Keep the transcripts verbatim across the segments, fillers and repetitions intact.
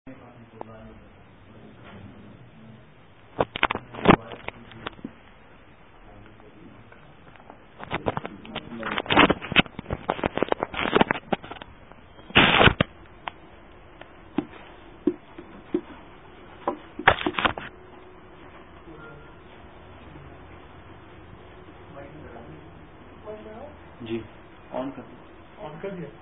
جی آن کر آن کر دیا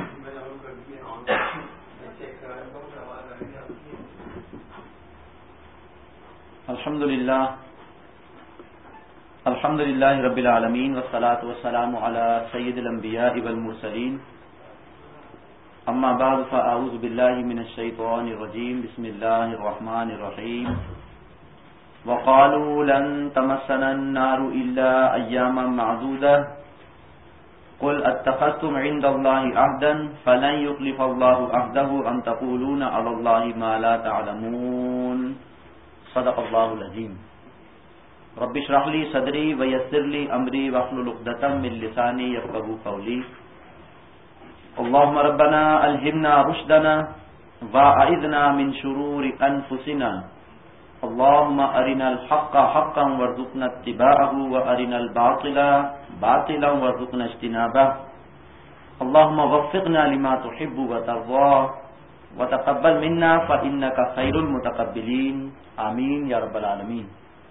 الحمد للہ الحمد للہ رب العالمین والصلاة والسلام علی سید الانبیاء والمرسلین اما بعد فاعوذ باللہ من الشیطان الرجیم بسم اللہ الرحمن الرحیم وقالوا لن تمسنا النار الا ایاما معدودہ قل اتخذتم عند الله عهدا فلن يخلف الله عهده ام تقولون على الله ما لا تعلمون صدق الله العظیم رب اشرح لي صدری ويسر لي امری واحلل عقدة من لسانی يفقهوا قولی اللهم ربنا الهمنا رشدنا واعذنا من شرور انفسنا اللهم ارنا الحق حقا وارزقنا اتباعه وارنا الباطل باطلا وارزقنا اجتنابه اللهم وفقنا لما تحب وترضى وتقبل منا فانك خير المتقبلين آمین یا رب العالمین.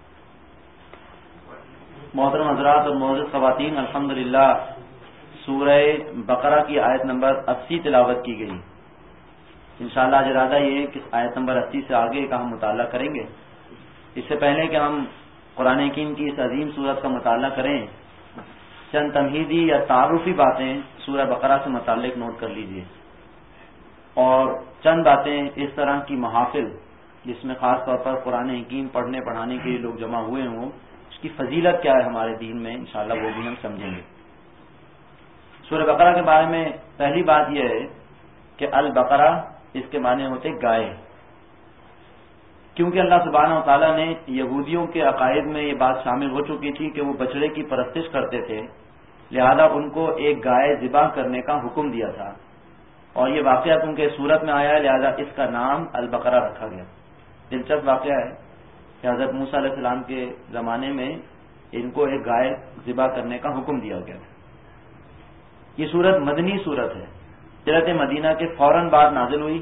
محترم حضرات اور معزز خواتین، الحمدللہ سورہ بقرہ کی آیت نمبر اسی تلاوت کی گئی. انشاءاللہ آج ارادہ یہ ہے کہ آیت نمبر اسی سے آگے کا ہم مطالعہ کریں گے. اس سے پہلے کہ ہم قرآن حکیم کی اس عظیم سورت کا مطالعہ کریں، چند تمہیدی یا تعارفی باتیں سورہ بقرہ سے متعلق نوٹ کر لیجئے، اور چند باتیں اس طرح کی محافل جس میں خاص طور پر قرآن حکیم پڑھنے پڑھانے کے لیے لوگ جمع ہوئے ہوں، اس کی فضیلت کیا ہے ہمارے دین میں، انشاءاللہ وہ بھی ہم سمجھیں گے. سورہ بقرہ کے بارے میں پہلی بات یہ ہے کہ البقرہ اس کے معنی ہوتے گائے، کیونکہ اللہ سبحانہ و تعالیٰ نے یہودیوں کے عقائد میں یہ بات شامل ہو چکی تھی کہ وہ بچڑے کی پرستش کرتے تھے، لہذا ان کو ایک گائے ذبح کرنے کا حکم دیا تھا، اور یہ واقعہ کیونکہ صورت میں آیا ہے لہذا اس کا نام البقرہ رکھا گیا. دلچسپ واقعہ ہے کہ حضرت موسیٰ علیہ السلام کے زمانے میں ان کو ایک گائے ذبح کرنے کا حکم دیا گیا تھا. یہ سورت مدنی سورت ہے، ہجرت مدینہ کے فوراً بعد نازل ہوئی.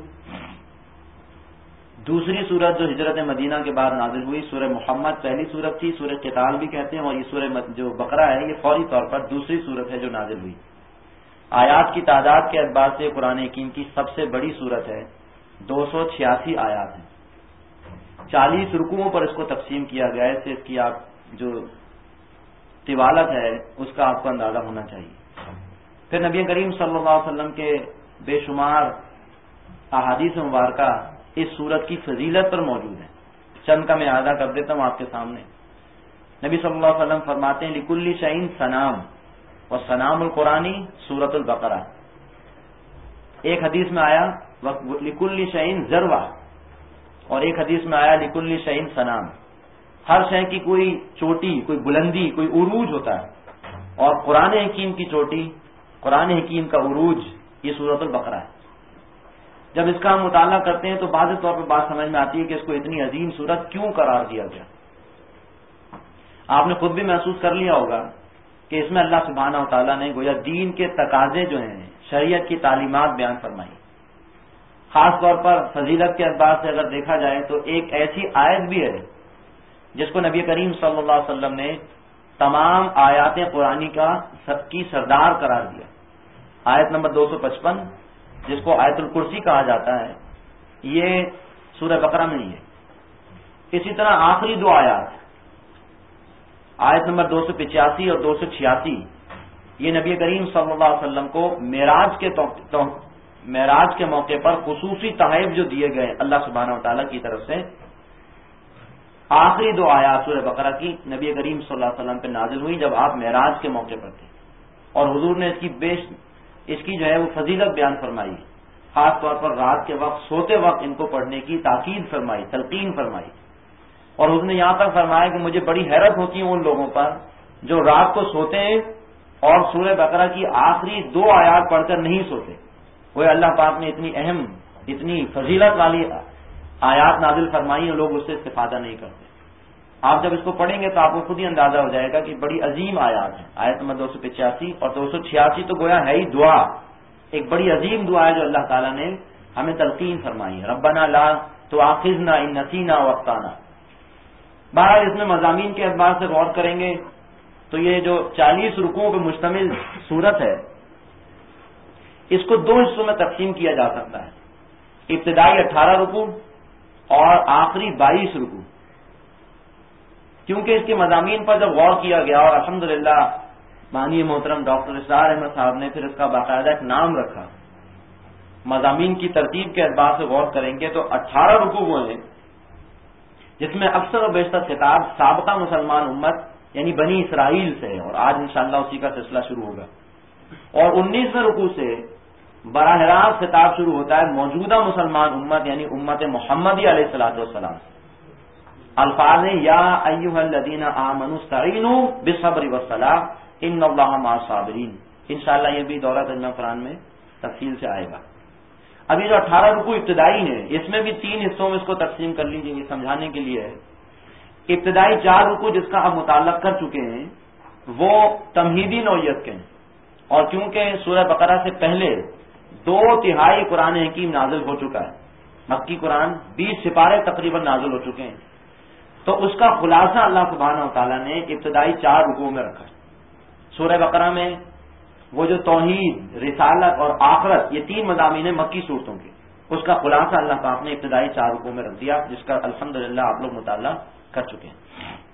دوسری سورت جو ہجرت مدینہ کے بعد نازل ہوئی سورہ محمد پہلی سورت تھی، سورہ قتال بھی کہتے ہیں، اور یہ سورہ جو بقرہ ہے یہ فوری طور پر دوسری سورت ہے جو نازل ہوئی. آیات کی تعداد کے اعتبار سے قرآن حکیم کی سب سے بڑی سورت ہے، دو سو چھیاسی آیات ہیں. چالیس رکوعوں پر اس کو تقسیم کیا گیا ہے، اس سے اس کی آپ جو طوالت ہے اس کا آپ کو اندازہ ہونا چاہیے. پھر نبی کریم صلی اللہ علیہ وسلم کے بے شمار احادیث مبارکہ اس سورت کی فضیلت پر موجود ہیں. چند کا میں اعادہ کر دیتا ہوں آپ کے سامنے. نبی صلی اللہ علیہ وسلم فرماتے ہیں لکل شیء سنام اور سنام القرآنی سورت البقرہ. ایک حدیث میں آیا لکل شیء ذروہ، اور ایک حدیث میں آیا لکل شیء سنام. ہر شے کی کوئی چوٹی، کوئی بلندی، کوئی عروج ہوتا ہے، اور قرآن حکیم کی چوٹی، قرآن حکیم کا عروج یہ سورت البقرہ ہے. جب اس کا ہم مطالعہ کرتے ہیں تو واضح طور پر بات سمجھ میں آتی ہے کہ اس کو اتنی عظیم سورت کیوں قرار دیا گیا. آپ نے خود بھی محسوس کر لیا ہوگا کہ اس میں اللہ سبحانہ و تعالیٰ نے گویا دین کے تقاضے جو ہیں، شریعت کی تعلیمات بیان فرمائی. خاص طور پر فضیلت کے اعتبار سے اگر دیکھا جائے تو ایک ایسی آیت بھی ہے جس کو نبی کریم صلی اللہ علیہ وسلم نے تمام آیات قرآنی کا سب کی سردار قرار دیا. آیت نمبر دو سو پچپن جس کو آیت الکرسی کہا جاتا ہے، یہ سورہ بقرہ میں ہی ہے. اسی طرح آخری دو آیات آیت نمبر دو سو پچاسی اور دو سو چھیاسی یہ نبی کریم صلی اللہ علیہ وسلم کو معراج کے معراج کے موقع پر خصوصی تحائف جو دیے گئے اللہ سبحانہ و تعالیٰ کی طرف سے، آخری دو آیات سورہ بقرہ کی نبی کریم صلی اللہ علیہ وسلم پہ نازل ہوئی جب آپ معراج کے موقع پر تھے، اور حضور نے اس کی بیش اس کی جو ہے وہ فضیلت بیان فرمائی. خاص طور پر رات کے وقت سوتے وقت ان کو پڑھنے کی تاکید فرمائی، تلقین فرمائی. اور اس نے یہاں تک فرمایا کہ مجھے بڑی حیرت ہوتی ہے ان لوگوں پر جو رات کو سوتے ہیں اور سورہ بقرہ کی آخری دو آیات پڑھ کر نہیں سوتے. وہ اللہ پاک نے اتنی اہم اتنی فضیلت والی آیات نازل فرمائی اور لوگ اس سے استفادہ نہیں کرتے. آپ جب اس کو پڑھیں گے تو آپ کو خود ہی اندازہ ہو جائے گا کہ بڑی عظیم آیات ہیں. آیت نمبر دو سو پچاسی اور دو سو چھیاسی تو گویا ہے ہی دعا، ایک بڑی عظیم دعا ہے جو اللہ تعالیٰ نے ہمیں تلقین فرمائی ہے. ربنا لا تؤاخذنا ان نسینا او اخطانا. بہرحال اس میں مضامین کے اعتبار سے غور کریں گے تو یہ جو چالیس رکوعوں پہ مشتمل سورت ہے اس کو دو حصوں میں تقسیم کیا جا سکتا ہے. ابتدائی اٹھارہ رکوع اور آخری بائیس رکوع. کیونکہ اس کے مضامین پر جب غور کیا گیا اور الحمدللہ معنی محترم ڈاکٹر اسرار احمد صاحب نے پھر اس کا باقاعدہ ایک نام رکھا، مضامین کی ترتیب کے اعتبار سے غور کریں گے تو اٹھارہ رکوع وہ ہیں جس میں اکثر و بیشتر خطاب سابقہ مسلمان امت یعنی بنی اسرائیل سے ہے، اور آج انشاءاللہ اسی کا سلسلہ شروع ہوگا. اور انیسویں رکوع سے براہ راست خطاب شروع ہوتا ہے موجودہ مسلمان امت یعنی امت محمدی علیہ الصلوۃ والسلام. الفاظ ہیں یا ایھا الذین آمنوا استعینوا بالصبر والصلاۃ ان اللہ مع الصابرین. انشاءاللہ یہ بھی دورہ ترجمہ قرآن میں تفصیل سے آئے گا. ابھی جو اٹھارہ رکوع ابتدائی ہیں اس میں بھی تین حصوں میں اس کو تقسیم کر لیجیے، یہ سمجھانے کے لیے ہے. ابتدائی چار رکوع جس کا ہم متعلق کر چکے ہیں وہ تمہیدی نوعیت کے ہیں، اور کیونکہ سورہ بقرہ سے پہلے دو تہائی قرآن حکیم نازل ہو چکا ہے، مکی قرآن بیس سپارے تقریباً نازل ہو چکے ہیں، تو اس کا خلاصہ اللہ سبحانہ و تعالیٰ نے ابتدائی چار رکوع میں رکھا ہے. سورہ بقرہ میں وہ جو توحید، رسالت اور آخرت یہ تین مضامین ہیں مکی صورتوں کے، اس کا خلاصہ اللہ پاک نے ابتدائی چار رکوع میں رکھ دیا جس کا الحمدللہ آپ لوگ مطالعہ کر چکے ہیں.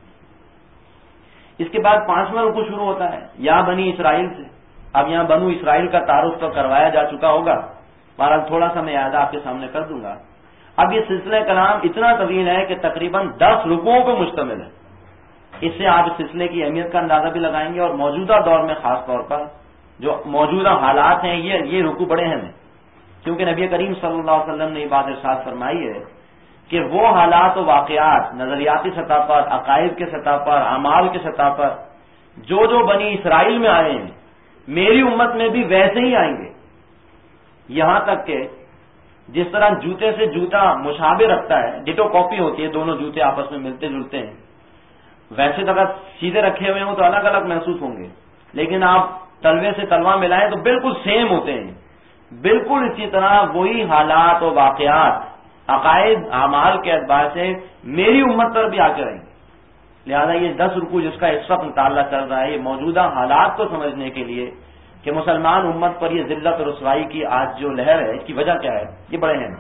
اس کے بعد پانچواں رکوع شروع ہوتا ہے یا بنی اسرائیل سے. اب یہاں بنو اسرائیل کا تعارف تو کروایا جا چکا ہوگا، بہرحال تھوڑا سا میں اعادہ آپ کے سامنے کر دوں گا. اب یہ سلسلہ کلام اتنا طویل ہے کہ تقریباً دس رکوعوں پہ مشتمل ہے. اس سے آپ اس سلسلے کی اہمیت کا اندازہ بھی لگائیں گے، اور موجودہ دور میں خاص طور پر جو موجودہ حالات ہیں یہ یہ رکوع بڑے ہیں، کیونکہ نبی کریم صلی اللہ علیہ وسلم نے یہ بات ارشاد فرمائی ہے کہ وہ حالات و واقعات نظریاتی سطح پر، عقائد کے سطح پر، اعمال کے سطح پر جو جو بنی اسرائیل میں آئے ہیں میری امت میں بھی ویسے ہی آئیں گے. یہاں تک کہ جس طرح جوتے سے جوتا مشابہ رکھتا ہے، ڈٹو کاپی ہوتی ہے، دونوں جوتے آپس میں ملتے جلتے ہیں، ویسے تو اگر سیدھے رکھے ہوئے ہوں تو الگ الگ محسوس ہوں گے، لیکن آپ تلوے سے تلوا ملائیں تو بالکل سیم ہوتے ہیں. بالکل اسی طرح وہی حالات و واقعات عقائد اعمال کے اعتبار سے میری امت پر بھی آ کے رہیں گے. لہذا یہ دس رکوع جس کا اس وقت مطالعہ چل رہا ہے یہ موجودہ حالات کو سمجھنے کے لیے کہ مسلمان امت پر یہ ذلت اور رسوائی کی آج جو لہر ہے اس کی وجہ کیا ہے، یہ بڑے ہیں.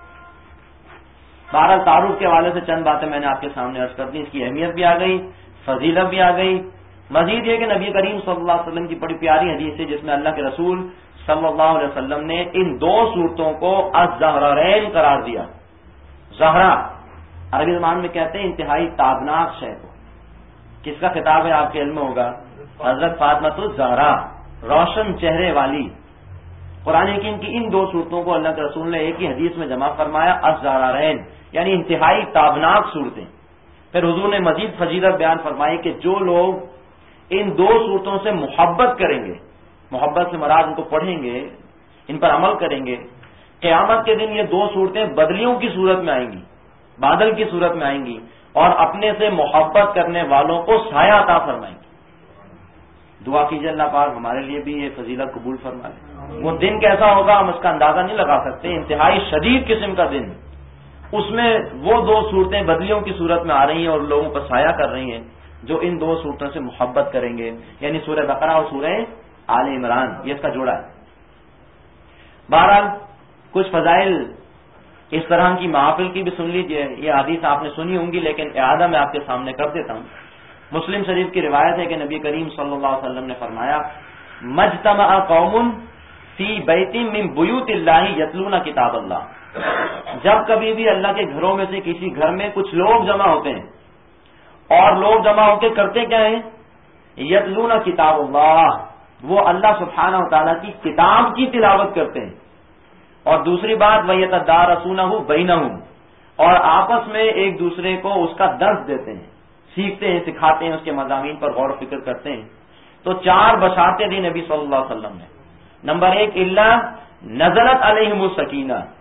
بہرحال تعارف کے حوالے سے چند باتیں میں نے آپ کے سامنے عرض کر دی، اس کی اہمیت بھی آ گئی، فضیلت بھی آ گئی. مزید یہ کہ نبی کریم صلی اللہ علیہ وسلم کی بڑی پیاری حدیث ہے جس میں اللہ کے رسول صلی اللہ علیہ وسلم نے ان دو صورتوں کو الزہرین قرار دیا. زہرا عربی زبان میں کہتے ہیں انتہائی تابناک شے کو. کس کا خطاب ہے آپ کے علم میں ہوگا؟ حضرت فاطمہ الزہرا، روشن چہرے والی. قرآن حکیم کی ان دو صورتوں کو اللہ کے رسول نے ایک ہی حدیث میں جمع فرمایا الزہرین، یعنی انتہائی تابناک صورتیں. پھر حضور نے مزید فضیلت بیان فرمائی کہ جو لوگ ان دو صورتوں سے محبت کریں گے، محبت سے مراد ان کو پڑھیں گے، ان پر عمل کریں گے، قیامت کے دن یہ دو صورتیں بدلیوں کی صورت میں آئیں گی، بادل کی صورت میں آئیں گی، اور اپنے سے محبت کرنے والوں کو سایہ عطا فرمائیں گی. دعا کیجیے اللہ پاک ہمارے لیے بھی یہ فضیلت قبول فرمائے. وہ دن کیسا ہوگا ہم اس کا اندازہ نہیں لگا سکتے، انتہائی شدید قسم کا دن. اس میں وہ دو صورتیں بدلیوں کی صورت میں آ رہی ہیں اور لوگوں پر سایہ کر رہی ہیں جو ان دو صورتوں سے محبت کریں گے، یعنی سورہ بقرہ اور سورہ آل عمران، یہ اس کا جوڑا ہے. بہرحال کچھ فضائل اس طرح کی محافل کی بھی سن لیجئے. یہ حدیث آپ نے سنی ہوں گی لیکن اعادہ میں آپ کے سامنے کر دیتا ہوں. مسلم شریف کی روایت ہے کہ نبی کریم صلی اللہ علیہ وسلم نے فرمایا مجتمع قوم فی بیت من بیوت اللہ یتلون کتاب اللہ. جب کبھی بھی اللہ کے گھروں میں سے کسی گھر میں کچھ لوگ جمع ہوتے ہیں اور لوگ جمع ہو کے کرتے کیا ہیں؟ یتلون کتاب اللہ، وہ اللہ سبحانہ و تعالیٰ کی کتاب کی تلاوت کرتے ہیں. اور دوسری بات وَيَتَدَارَسُونَهُ بَيْنَهُمْ، اور آپس میں ایک دوسرے کو اس کا درس دیتے ہیں، سیکھتے ہیں، سکھاتے ہیں، اس کے مضامین پر غور و فکر کرتے ہیں. تو چار بشارتیں دی نبی صلی اللہ علیہ وسلم نے. نمبر ایک، اللہ نزلت علیہم السکینہ،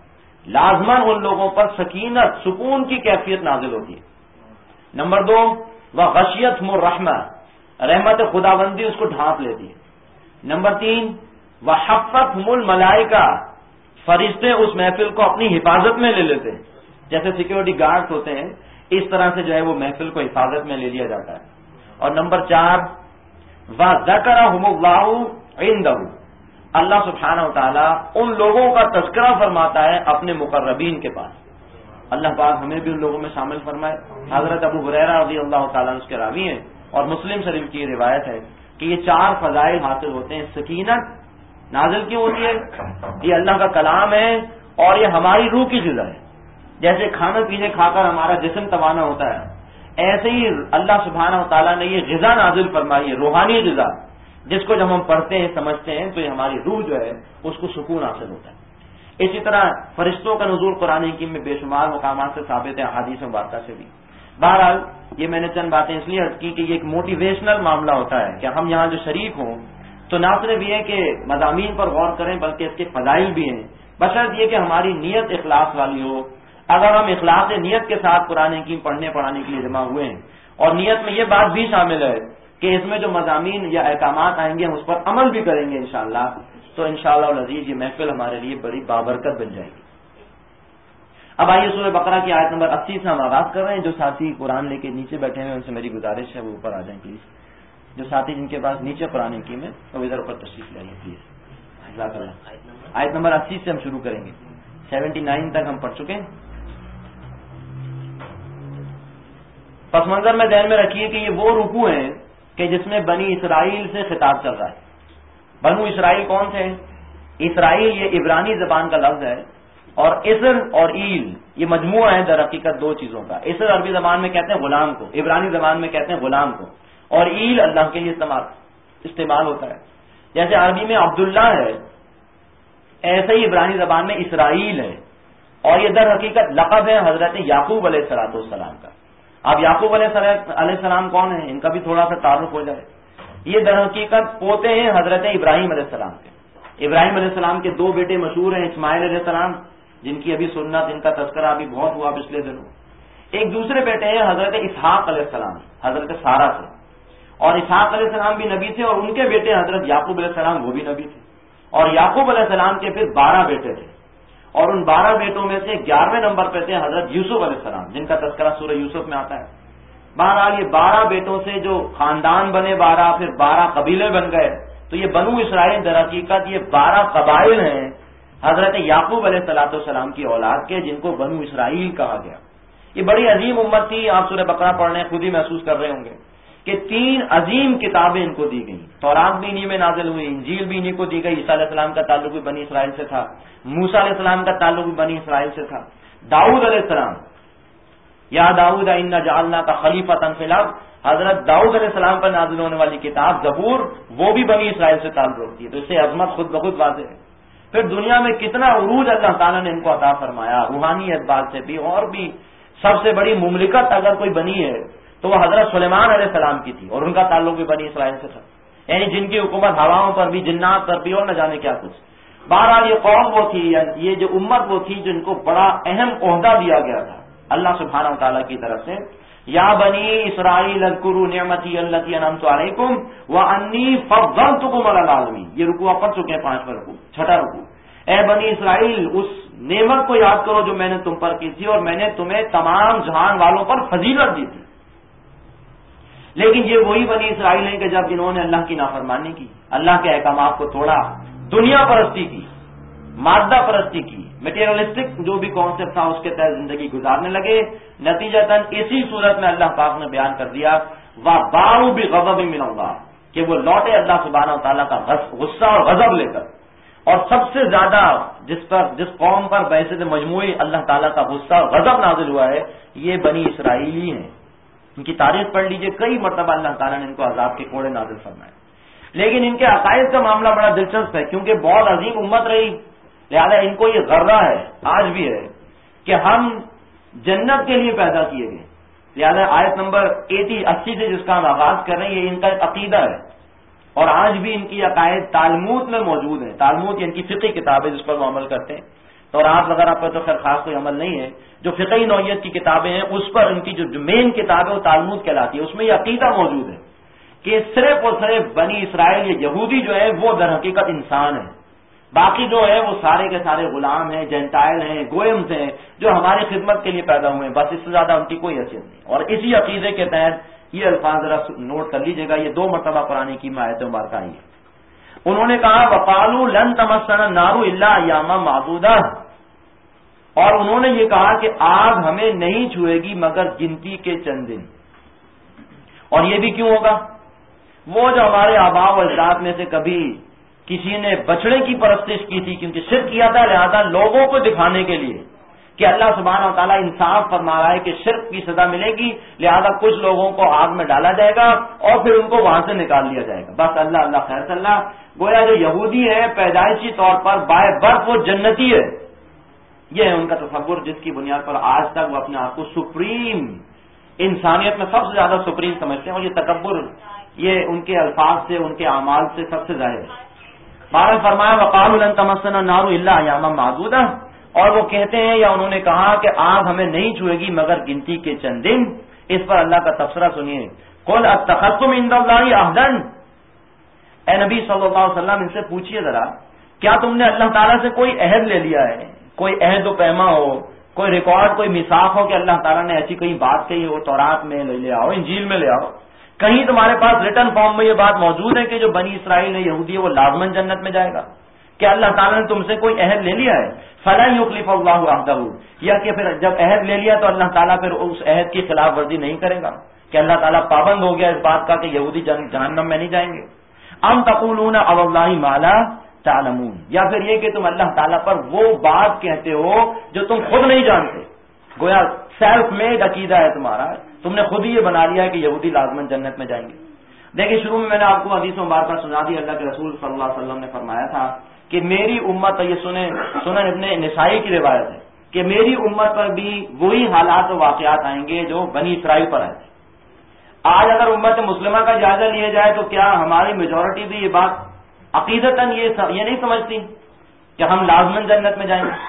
لازماً ان لوگوں پر سکینت سکون کی کیفیت نازل ہوتی ہے. نمبر دو وغشیتہم الرحمہ، رحمت خداوندی اس کو ڈھانپ لیتی ہے. نمبر تین وحفتہم الملائکہ، فرشتے اس محفل کو اپنی حفاظت میں لے لیتے ہیں، جیسے سیکیورٹی گارڈز ہوتے ہیں اس طرح سے جو ہے وہ محفل کو حفاظت میں لے لیا جاتا ہے. اور نمبر چار وذکرہم اللہ عندہ، اللہ سبحانہ و تعالیٰ ان لوگوں کا تذکرہ فرماتا ہے اپنے مقربین کے پاس. اللہ پاک ہمیں بھی ان لوگوں میں شامل فرمائے. حضرت ابو ہریرہ رضی اللہ تعالیٰ عنہ اس کے راوی ہیں اور مسلم شریف کی روایت ہے کہ یہ چار فضائل حاصل ہوتے ہیں. سکینت نازل کیوں ہوتی ہے؟ یہ اللہ کا کلام ہے اور یہ ہماری روح کی غذا ہے. جیسے کھانا پینے کھا کر ہمارا جسم توانا ہوتا ہے، ایسے ہی اللہ سبحانہ و تعالیٰ نے یہ غذا نازل فرمائی ہے، روحانی غذا، جس کو جب ہم پڑھتے ہیں سمجھتے ہیں تو یہ ہماری روح جو ہے اس کو سکون حاصل ہوتا ہے. اسی طرح فرشتوں کا نزول قرآن حکیم میں بے شمار مقامات سے ثابت ہے، احادیث مبارکہ سے بھی. بہرحال یہ میں نے چند باتیں اس لیے عرض کی کہ یہ ایک موٹیویشنل معاملہ ہوتا ہے کہ ہم یہاں جو شریک ہوں تو نہ صرف یہ کہ مضامین پر غور کریں بلکہ اس کے فضائل بھی ہیں، بشرط یہ کہ ہماری نیت اخلاص والی ہو. اگر ہم اخلاص نیت کے ساتھ قرآن حکیم پڑھنے پڑھانے کے لیے جمع ہوئے ہیں اور نیت میں یہ بات بھی شامل ہے کہ اس میں جو مضامین یا احکامات آئیں گے ہم اس پر عمل بھی کریں گے انشاءاللہ، تو انشاءاللہ العزیز یہ محفل ہمارے لیے بڑی بابرکت بن جائے گی. اب آئیے سورہ بقرہ کی آیت نمبر اسی سے ہم آغاز کر رہے ہیں. جو ساتھی قرآن لے کے نیچے بیٹھے ہیں ان سے میری گزارش ہے وہ اوپر آ جائیں پلیز. جو ساتھی جن کے پاس نیچے قرآن حکیم ہے وہ ادھر اوپر تشریف لائیے پلیز. آیت نمبر اسی سے ہم شروع کریں گے. سیونٹی نائن تک ہم پڑھ چکے ہیں. پس منظر میں ذہن میں رکھیے کہ یہ وہ رکوع ہیں کہ جس میں بنی اسرائیل سے خطاب چل رہا ہے. بنو اسرائیل کون تھے؟ اسرائیل یہ عبرانی زبان کا لفظ ہے اور اسر اور ایل یہ مجموعہ ہے در حقیقت دو چیزوں کا. اسر عربی زبان میں کہتے ہیں غلام کو، عبرانی زبان میں کہتے ہیں غلام کو، اور ایل اللہ کے لیے استعمال استعمال ہوتا ہے. جیسے عربی میں عبداللہ ہے ایسے ہی عبرانی زبان میں اسرائیل ہے، اور یہ در حقیقت لقب ہے حضرت یعقوب علیہ الصلوۃ والسلام کا. اب یعقوب علیہ السلام کون ہیں ان کا بھی تھوڑا سا تعارف ہو جائے. یہ در حقیقت پوتے ہیں حضرت ابراہیم علیہ السلام کے. ابراہیم علیہ السلام کے دو بیٹے مشہور ہیں، اسماعیل علیہ السلام جن کی ابھی سنت جن کا تذکرہ ابھی بہت ہوا پچھلے دنوں. ایک دوسرے بیٹے ہیں حضرت اسحاق علیہ السلام حضرت سارہ سے، اور اسحاق علیہ السلام بھی نبی تھے اور ان کے بیٹے حضرت یعقوب علیہ السلام وہ بھی نبی تھے. اور یعقوب علیہ السلام کے پھر بارہ بیٹے تھے اور ان بارہ بیٹوں میں سے گیارہویں نمبر پہ تھے حضرت یوسف علیہ السلام جن کا تذکرہ سورہ یوسف میں آتا ہے. بہرحال یہ بارہ بیٹوں سے جو خاندان بنے بارہ، پھر بارہ قبیلے بن گئے، تو یہ بنو اسرائیل در حقیقت یہ بارہ قبائل ہیں حضرت یعقوب علیہ الصلوۃ والسلام کی اولاد کے جن کو بنو اسرائیل کہا گیا. یہ بڑی عظیم امت تھی. آپ سورہ بقرہ پڑھ رہے ہیں خود ہی محسوس کر رہے ہوں گے کہ تین عظیم کتابیں ان کو دی گئیں. تورات بھی انہی میں نازل ہوئی، انجیل بھی انہی کو دی گئی. عیسیٰ علیہ السلام کا تعلق بھی بنی اسرائیل سے تھا، موسیٰ علیہ السلام کا تعلق بھی بنی اسرائیل سے تھا. داؤد علیہ السلام یا داؤد انا جعلناک خلیفۃ فی الارض، حضرت داؤد علیہ السلام پر نازل ہونے والی کتاب زبور وہ بھی بنی اسرائیل سے تعلق رکھتی ہے. تو اس سے عظمت خود بخود واضح ہے. پھر دنیا میں کتنا عروج اللہ تعالیٰ نے ان کو عطا فرمایا روحانی اعتبار سے بھی، اور بھی سب سے بڑی مملکت اگر کوئی بنی ہے تو وہ حضرت سلیمان علیہ السلام کی تھی اور ان کا تعلق بھی بنی اسرائیل سے تھا. یعنی جن کی حکومت ہواؤں پر بھی، جنات پر بھی، اور نہ جانے کیا کچھ. بہرحال یہ قوم وہ تھی، یہ جو امت وہ تھی جن کو بڑا اہم عہدہ دیا گیا تھا اللہ سبحانہ وتعالیٰ کی طرف سے. یا بنی اسرائیل اذکروا نعمتی التی انعمت علیکم وانی فضلتکم علی العالمین. یہ رکوع پڑھ چکے ہیں پانچواں رکوع، چھٹا رکوع. اے بنی اسرائیل اس نعمت کو یاد کرو جو میں نے تم پر کی تھی اور میں نے تمہیں تمام جہان والوں پر فضیلت دی تھی. لیکن یہ وہی بنی اسرائیل ہیں کہ جب جنہوں نے اللہ کی نافرمانی کی، اللہ کے احکامات کو توڑا، دنیا پرستی کی، مادہ پرستی کی، میٹیریلسٹک جو بھی کانسیپٹ تھا اس کے تحت زندگی گزارنے لگے. نتیجتاً اسی صورت میں اللہ پاک نے بیان کر دیا وَبَاءُوا بِغَضَبٍ مِّنَ اللَّهِ کہ وہ لوٹے اللہ سبحانہ و تعالیٰ کا غصہ اور غضب لے کر. اور سب سے زیادہ جس پر جس قوم پر بحثیت مجموعی اللہ تعالیٰ کا غصہ اور غضب نازل ہوا ہے یہ بنی اسرائیلی ہیں. ان کی تاریخ پڑھ لیجئے، کئی مرتبہ اللہ تعالیٰ نے ان کو عذاب کے کوڑے نازل فرمائے. لیکن ان کے عقائد کا معاملہ بڑا دلچسپ ہے کیونکہ بہت عظیم امت رہی، لہذا ان کو یہ غرہ ہے آج بھی ہے کہ ہم جنت کے لیے پیدا کیے گئے. لہذا آیت نمبر اسی اسی سے جس کا ہم آغاز کر رہے ہیں یہ ان کا عقیدہ ہے اور آج بھی ان کی عقائد تالمود میں موجود ہیں. تالمود ان کی فقہی کتاب ہے جس پر وہ عمل کرتے ہیں. تورات وغیرہ پر تو خیر خاص کوئی عمل نہیں ہے، جو فقہی نوعیت کی کتابیں ہیں اس پر ان کی جو مین کتاب ہے وہ تالمود کہلاتی ہے، اس میں یہ عقیدہ موجود ہے کہ صرف اور صرف بنی اسرائیل یہ یہودی جو ہے وہ در حقیقت انسان ہے، باقی جو ہے وہ سارے کے سارے غلام ہیں، جینٹائل ہیں، گوئمز ہیں جو ہماری خدمت کے لیے پیدا ہوئے ہیں، بس اس سے زیادہ ان کی کوئی حیثیت نہیں۔ اور اسی عقیدے کے تحت یہ الفاظ ذرا نوٹ کر لیجیے گا، یہ دو مرتبہ قرآن کی آیت مبارکہ آئی ہے۔ انہوں نے کہا وقالوا لن تمسنا النار الا ایاما معدودہ، اور انہوں نے یہ کہا کہ آگ ہمیں نہیں چھوئے گی مگر گنتی کے چند دن۔ اور یہ بھی کیوں ہوگا؟ وہ جو ہمارے آباء و اجداد میں سے کبھی کسی نے بچڑے کی پرستش کی تھی، کیونکہ شرک کیا تھا، لہذا لوگوں کو دکھانے کے لیے کہ اللہ سبحانہ و تعالیٰ انصاف فرما رہا ہے کہ شرک کی سزا ملے گی، لہذا کچھ لوگوں کو آگ میں ڈالا جائے گا اور پھر ان کو وہاں سے نکال لیا جائے گا، بس اللہ اللہ خیر صلی اللہ۔ گویا جو یہودی ہے پیدائشی طور پر بائے برتھ وہ جنتی ہے، یہ ہے ان کا تصور، جس کی بنیاد پر آج تک وہ اپنے آپ کو سپریم، انسانیت میں سب سے زیادہ سپریم سمجھتے ہیں، اور یہ تکبر یہ ان کے الفاظ سے، ان کے اعمال سے سب سے ظاہر ہے۔ بہرحال فرمایا وقالوا لن تمسنا النار الا ایاما معدودہ، اور وہ کہتے ہیں یا انہوں نے کہا کہ آگ ہمیں نہیں چھوئے گی مگر گنتی کے چند دن۔ اس پر اللہ کا تبصرہ سنیے، قل اتخذتم عند اللہ عہدا، اے نبی صلی اللہ علیہ وسلم ان سے پوچھیے ذرا، کیا تم نے اللہ تعالیٰ سے کوئی عہد لے لیا ہے، کوئی عہد و پیما ہو، کوئی ریکارڈ، کوئی میثاق ہو کہ اللہ تعالیٰ نے ایسی کوئی بات کہی ہو، تورات میں لے آؤ، انجیل میں لے آؤ، کہیں تمہارے پاس ریٹن فارم میں یہ بات موجود ہے کہ جو بنی اسرائیل ہے، یہودی ہے، وہ لازماً جنت میں جائے گا؟ کہ اللہ تعالیٰ نے تم سے کوئی عہد لے لیا ہے؟ فلا یخلف اللہ عہدہ، یا کہ پھر جب عہد لے لیا تو اللہ تعالیٰ پھر اس عہد کی خلاف ورزی نہیں کرے گا، کہ اللہ تعالیٰ پابند ہو گیا اس بات کا کہ یہودی جہنم میں نہیں جائیں گے؟ ام تقولون علی اللہ ما لا تعلمون، یا پھر یہ کہ تم اللہ تعالیٰ پر وہ بات کہتے ہو جو تم خود نہیں جانتے، گویا سیلف میڈ عقیدہ ہے تمہارا، تم نے خود ہی یہ بنا لیا ہے کہ یہودی لازماً جنت میں جائیں گے۔ دیکھیں شروع میں میں نے آپ کو حدیث مبارکہ سنا دی، اللہ کے رسول صلی اللہ علیہ وسلم نے فرمایا تھا کہ میری امت، یہ سنیں سنن ابن نسائی کی روایت ہے کہ میری امت پر بھی وہی حالات و واقعات آئیں گے جو بنی اسرائیل پر آئے تھے۔ آج اگر امت مسلمہ کا جائزہ لیا جائے تو کیا ہماری میجورٹی بھی یہ بات عقیدتاً یہ یہ نہیں سمجھتی کہ ہم لازماً جنت میں جائیں گے؟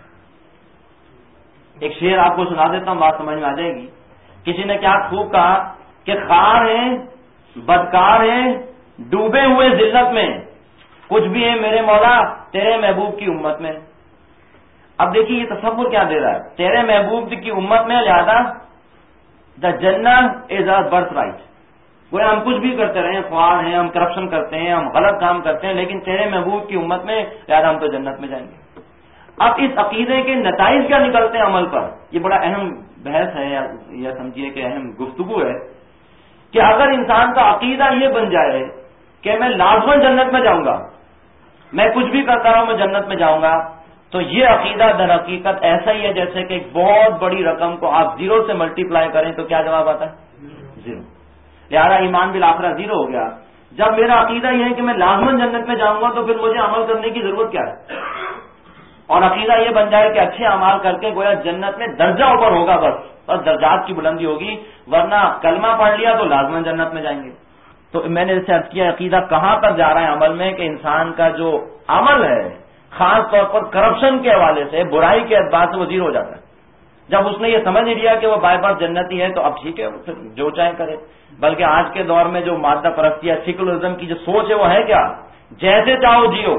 ایک شعر آپ کو سنا دیتا ہوں، بات سمجھ میں آ جائے گی۔ کسی نے کیا خوب کہا کہ خار ہیں، بدکار ہیں، ڈوبے ہوئے ذلت میں، کچھ بھی ہے میرے مولا تیرے محبوب کی امت میں۔ اب دیکھیے یہ تصور کیا دے رہا ہے، تیرے محبوب کی امت میں، لہذا دا جنت از آور برتھ رائٹ، وہ ہم کچھ بھی کرتے رہے، خوار ہیں، ہم کرپشن کرتے ہیں، ہم غلط کام کرتے ہیں، لیکن تیرے محبوب کی امت میں، لہذا ہم تو جنت میں جائیں گے۔ اب اس عقیدے کے نتائج کیا نکلتے ہیں عمل پر، یہ بڑا اہم بحث ہے، یا سمجھیے کہ اہم گفتگو ہے کہ اگر انسان کا عقیدہ یہ بن جائے کہ میں لازماً جنت میں جاؤں گا، میں کچھ بھی کرتا رہا ہوں میں جنت میں جاؤں گا، تو یہ عقیدہ در حقیقت ایسا ہی ہے جیسے کہ ایک بہت بڑی رقم کو آپ زیرو سے ملٹی پلائی کریں تو کیا جواب آتا ہے؟ زیرو۔ لہٰذا ایمان بالآخرہ زیرو ہو گیا۔ جب میرا عقیدہ یہ ہے کہ میں لازماً جنت میں جاؤں گا تو پھر مجھے عمل کرنے کی ضرورت کیا ہے؟ اور عقیدہ یہ بن جائے کہ اچھے اعمال کر کے گویا جنت میں درجہ اوپر ہوگا، بس بس درجات کی بلندی ہوگی، ورنہ کلمہ پڑھ لیا تو لازماً جنت میں جائیں گے۔ تو میں نے جیسے عرض کیا عقیدہ کہاں پر جا رہا ہے عمل میں، کہ انسان کا جو عمل ہے خاص طور پر کرپشن کے حوالے سے، برائی کے اعتبار سے وہ زیرو ہو جاتا ہے۔ جب اس نے یہ سمجھ لیا کہ وہ بائی پاس جنتی ہے تو اب ٹھیک ہے پھر جو چاہے کرے۔ بلکہ آج کے دور میں جو مادہ پرستی ہے، سیکولرزم کی جو سوچ ہے وہ ہے کیا؟ جیسے چاہو جیو۔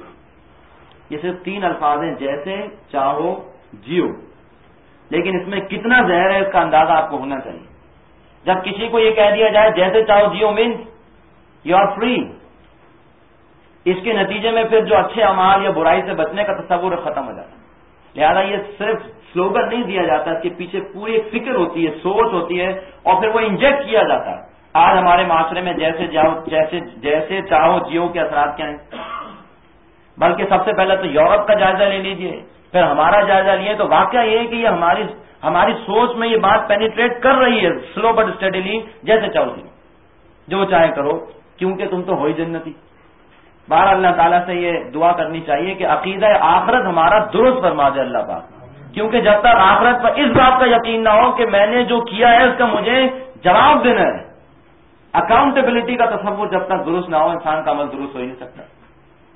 یہ صرف تین الفاظ ہیں، جیسے چاہو جیو، لیکن اس میں کتنا زہر ہے اس کا اندازہ آپ کو ہونا چاہیے۔ جب کسی کو یہ کہہ دیا جائے جیسے چاہو جیو مینس یو آر فری، اس کے نتیجے میں پھر جو اچھے اعمال یا برائی سے بچنے کا تصور ختم ہو جاتا ہے۔ لہذا یہ صرف سلوگن نہیں دیا جاتا، اس کے پیچھے پوری ایک فکر ہوتی ہے، سوچ ہوتی ہے، اور پھر وہ انجیکٹ کیا جاتا ہے۔ آج ہمارے معاشرے میں جیسے جاؤ جیسے جیسے چاہو جیو کے اثرات کیا ہیں؟ بلکہ سب سے پہلے تو یورپ کا جائزہ لے لیجئے، پھر ہمارا جائزہ لیے تو واقعہ یہ ہے کہ یہ ہماری ہماری سوچ میں یہ بات پینیٹریٹ کر رہی ہے، سلو بٹ اسٹڈیلی، جیسے چاہو جیو، جو چاہے کرو، کیونکہ تم تو ہو ہی جنتی۔ بہر اللہ تعالیٰ سے یہ دعا کرنی چاہیے کہ عقیدہ آخرت ہمارا درست فرما دے اللہ پاک، کیونکہ جب تک آخرت پر اس بات کا یقین نہ ہو کہ میں نے جو کیا ہے اس کا مجھے جواب دینا ہے، اکاؤنٹیبلٹی کا تصور جب تک درست نہ ہو، انسان کا عمل درست ہو ہی نہیں سکتا۔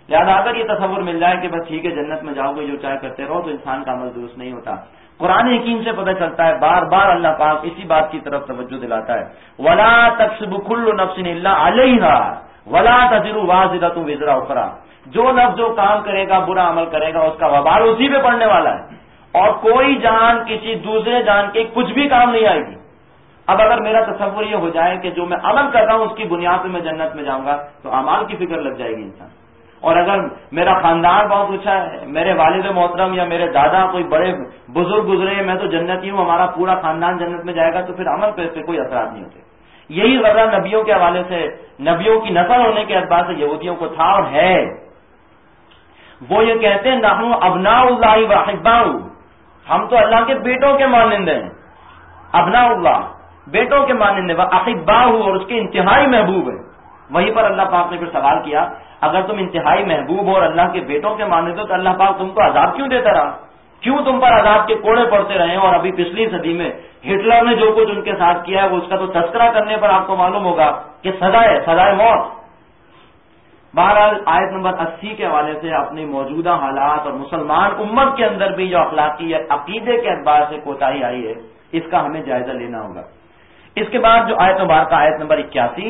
لہٰذا اگر یہ تصور مل جائے کہ بس ٹھیک ہے جنت میں جاؤ گے جو چاہے کرتے رہو، تو انسان کا عمل درست نہیں ہوتا۔ قرآن حکیم سے پتہ چلتا ہے، بار بار اللہ پاک اسی بات کی طرف توجہ دلاتا ہے، وَلَا تَكْسِبُ كُلُّ نَفْسٍ إِلَّا عَلَيْهَا وَلَا تَزِرُ وَازِرَةٌ وِزْرَ أُخْرَىٰ۔ جو نفس جو کام کرے گا، برا عمل کرے گا، اس کا وبال اسی پہ پڑنے والا ہے، اور کوئی جان کسی دوسرے جان کے کچھ بھی کام نہیں آئے گی۔ اب اگر میرا تصور یہ ہو جائے کہ جو میں عمل کر رہا ہوں اس کی بنیاد پہ میں جنت میں جاؤں گا، تو اعمال کی فکر لگ جائے گی انسان۔ اور اگر میرا خاندان بہت اونچا ہے، میرے والد محترم یا میرے دادا کوئی بڑے بزرگ گزرے ہیں، میں تو جنتی ہوں، ہمارا پورا خاندان جنت میں جائے گا، تو پھر عمل پہ اس پہ کوئی اثرات نہیں ہوتے۔ یہی غرض نبیوں کے حوالے سے، نبیوں کی نسل ہونے کے اعتبار سے یہودیوں کو تھا اور ہے۔ وہ یہ کہتے ہیں نحن ابناء اللہ واحباؤ، ہم تو اللہ کے بیٹوں کے مانندے ہیں، ابناء اللہ بیٹوں کے مانندے، واحباؤ اور اس کے انتہائی محبوب ہیں۔ وہیں پر اللہ پاک نے پھر سوال کیا، اگر تم انتہائی محبوب ہو اور اللہ کے بیٹوں کے مانندے ہو تو اللہ پاک تم کو عذاب کیوں دیتا رہا؟ کیوں تم پر عذاب کے کوڑے پڑتے رہے؟ اور ابھی پچھلی صدی میں ہٹلر نے جو کچھ ان کے ساتھ کیا ہے، وہ اس کا تو تذکرہ کرنے پر آپ کو معلوم ہوگا کہ سزا ہے، سزائے موت۔ بہرحال آیت نمبر اسی کے حوالے سے اپنی موجودہ حالات اور مسلمان امت کے اندر بھی جو اخلاقی عقیدے کے اعتبار سے کوتاہی آئی ہے، اس کا ہمیں جائزہ لینا ہوگا۔ اس کے بعد جو آیت مبارکہ آیت نمبر اکیاسی،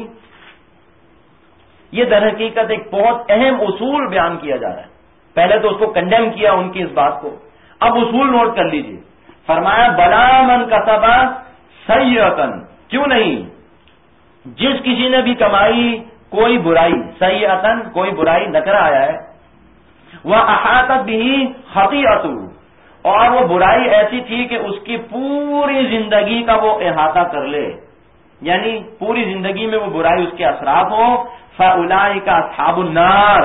یہ در حقیقت ایک بہت اہم اصول بیان کیا جا رہا ہے۔ پہلے تو اس کو کنڈیم کیا ان کی اس بات کو، اب اصول نوٹ کر لیجئے۔ فرمایا بلا من کسب سیئۃ، کیوں نہیں جس کسی نے بھی کمائی کوئی برائی، سیئۃ کوئی برائی، نکرہ آیا ہے، وَأَحَاطَتْ بِهِ خَطِیئَتُهُ، اور وہ برائی ایسی تھی کہ اس کی پوری زندگی کا وہ احاطہ کر لے، یعنی پوری زندگی میں وہ برائی اس کے اثرات ہوں، فَأُولَٰئِکَ أَصْحَابُ النَّارِ،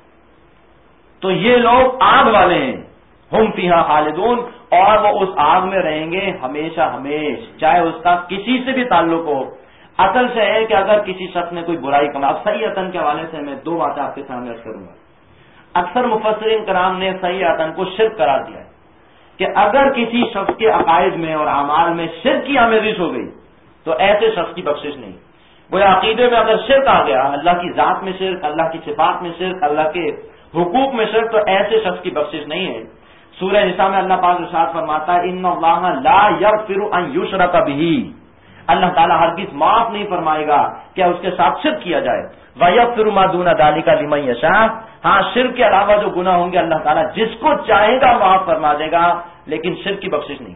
تو یہ لوگ آگ والے ہیں، ہم فیہا خالدون، اور وہ اس آگ میں رہیں گے ہمیشہ ہمیش، چاہے اس کا کسی سے بھی تعلق ہو۔ اصل سے ہے کہ اگر کسی شخص نے کوئی برائی کما، سیئۃ کے حوالے سے میں دو باتیں آپ کے سامنے عرض کروں گا۔ اکثر مفسرین کرام نے سیئۃ کو شرک قرار دیا ہے کہ اگر کسی شخص کے عقائد میں اور اعمال میں شرک کی آمیزش ہو گئی تو ایسے شخص کی بخشش نہیں۔ وہ عقیدے میں اگر شرک آ گیا، اللہ کی ذات میں شرک، اللہ کی صفات میں شرک، اللہ کے حقوق میں شرک، تو ایسے شخص کی بخشش نہیں ہے۔ سورہ نساء میں اللہ پاک ارشاد فرماتا ہے ان اللہ لا یغفر ان یشرک بہ، اللہ تعالیٰ ہرگز معاف نہیں فرمائے گا کہ اس کے ساتھ شرک کیا جائے، وَيَغْفِرُ مَا دُونَ ذَلِكَ لِمَن يَشَاءُ، ہاں شرک کے علاوہ جو گناہ ہوں گے اللہ تعالیٰ جس کو چاہے گا معاف فرما دے گا، لیکن شرک کی بخشش نہیں۔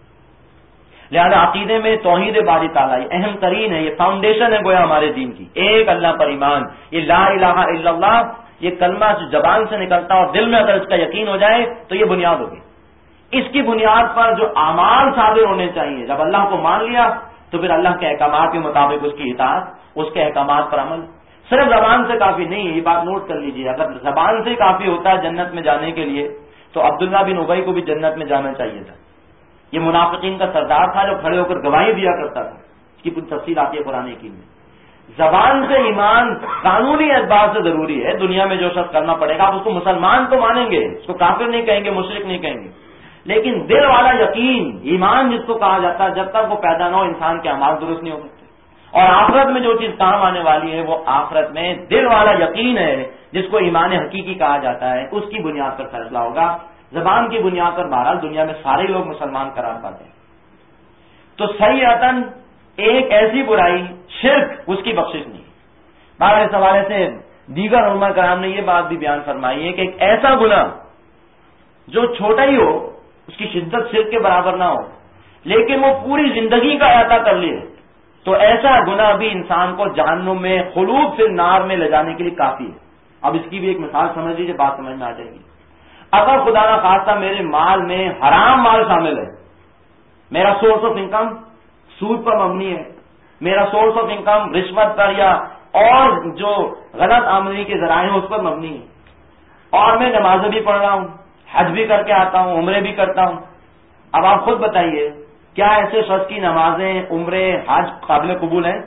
لہذا عقیدے میں توحید باری تعالیٰ یہ اہم ترین ہے، یہ فاؤنڈیشن ہے گویا ہمارے دین کی، ایک اللہ پر ایمان، یہ لا الہ الا اللہ، یہ کلمہ جو زبان سے نکلتا اور دل میں اگر اس کا یقین ہو جائے تو یہ بنیاد ہوگی۔ اس کی بنیاد پر جو اعمال صادر ہونے چاہیے، جب اللہ کو مان لیا تو پھر اللہ کے احکامات کے مطابق اس کی اطاعت، اس کے احکامات پر عمل۔ صرف زبان سے کافی نہیں ہے، یہ بات نوٹ کر لیجئے، اگر زبان سے کافی ہوتا ہے جنت میں جانے کے لیے تو عبداللہ بن ابی کو بھی جنت میں جانا چاہیے تھا۔ یہ منافقین کا سردار تھا جو کھڑے ہو کر گواہی دیا کرتا تھا، اس کی پوری تفصیل آتی ہے قرآن حکیم میں۔ زبان سے ایمان قانونی اعتبار سے ضروری ہے، دنیا میں جو شخص کرنا پڑے گا آپ اس کو مسلمان تو مانیں گے، اس کو کافر نہیں کہیں گے، مشرک نہیں کہیں گے، لیکن دل والا یقین، ایمان جس کو کہا جاتا ہے، جب تک وہ پیدا نہ ہو انسان کے اعمال درست نہیں ہو سکتے۔ اور آخرت میں جو چیز کام آنے والی ہے وہ آخرت میں دل والا یقین ہے، جس کو ایمان حقیقی کہا جاتا ہے، اس کی بنیاد پر فیصلہ ہوگا۔ زبان کی بنیاد پر بہرحال دنیا میں سارے لوگ مسلمان قرار پاتے ہیں۔ تو سیئۃ ایک ایسی برائی، شرک، اس کی بخشش نہیں۔ بہرحال اس حوالے سے دیگر علماء کرام نے یہ بات بھی بیان فرمائی ہے کہ ایک ایسا گناہ جو چھوٹا ہی ہو، اس کی شدت شرک کے برابر نہ ہو، لیکن وہ پوری زندگی کا احاطہ کر لیے، تو ایسا گناہ بھی انسان کو جہنم میں خلود فی النار میں لے جانے کے لیے کافی ہے۔ اب اس کی بھی ایک مثال سمجھ لیجیے، بات سمجھ میں آ جائے گی۔ اگر خدا نہ خواستہ میرے مال میں حرام مال شامل ہے، میرا سورس آف انکم سود پر مبنی ہے، میرا سورس آف انکم رشوت پر یا اور جو غلط آمدنی کے ذرائع ہیں اس پر مبنی ہے، اور میں نمازیں بھی پڑھ رہا ہوں، حج بھی کر کے آتا ہوں، عمرے بھی کرتا ہوں، اب آپ خود بتائیے کیا ایسے شخص کی نمازیں، عمرے، حج قابل قبول ہیں؟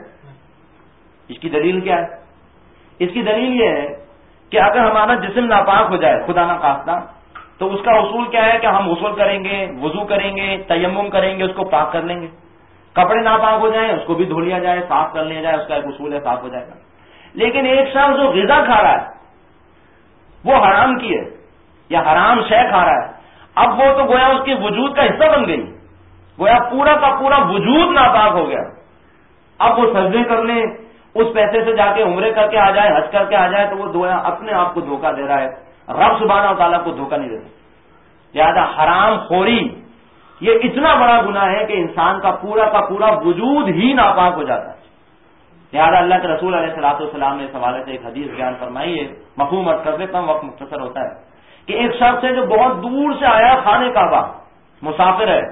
اس کی دلیل کیا ہے؟ اس کی دلیل یہ ہے کہ اگر ہمارا جسم ناپاک ہو جائے خدا نہ خواستہ، تو اس کا اصول کیا ہے کہ ہم غسل کریں گے، وضو کریں گے، تیمم کریں گے، اس کو پاک کر لیں گے۔ کپڑے ناپاک ہو جائیں اس کو بھی دھو لیا جائے، صاف کر لیا جائے، اس کا ایک اصول ہے، صاف ہو جائے گا۔ لیکن ایک شخص جو غذا کھا رہا ہے، وہ حرام کی ہے یا حرام شے کھا رہا ہے، اب وہ تو گویا اس کے وجود کا حصہ بن گئی، گویا پورا کا پورا وجود ناپاک ہو گیا. اب وہ سجدے کر لیں، اس پیسے سے جا کے عمرے کر کے آ جائے، حج کر کے آ جائے، تو وہ گویا اپنے آپ کو دھوکہ دے رہا ہے، رب سبحانہ و تعالیٰ کو دھوکہ نہیں دیتا. لہذا حرام خوری یہ اتنا بڑا گناہ ہے کہ انسان کا پورا کا پورا وجود ہی ناپاک ہو جاتا ہے. لہذا اللہ کے رسول علیہ الصلوۃ والسلام نے اس حوالے سے ایک حدیث بیان فرمائی ہے، مفہوم عرض کر دیتا ہوں، وقت مختصر ہوتا ہے، کہ ایک شخص ہے جو بہت دور سے آیا خانہ کعبہ، مسافر ہے،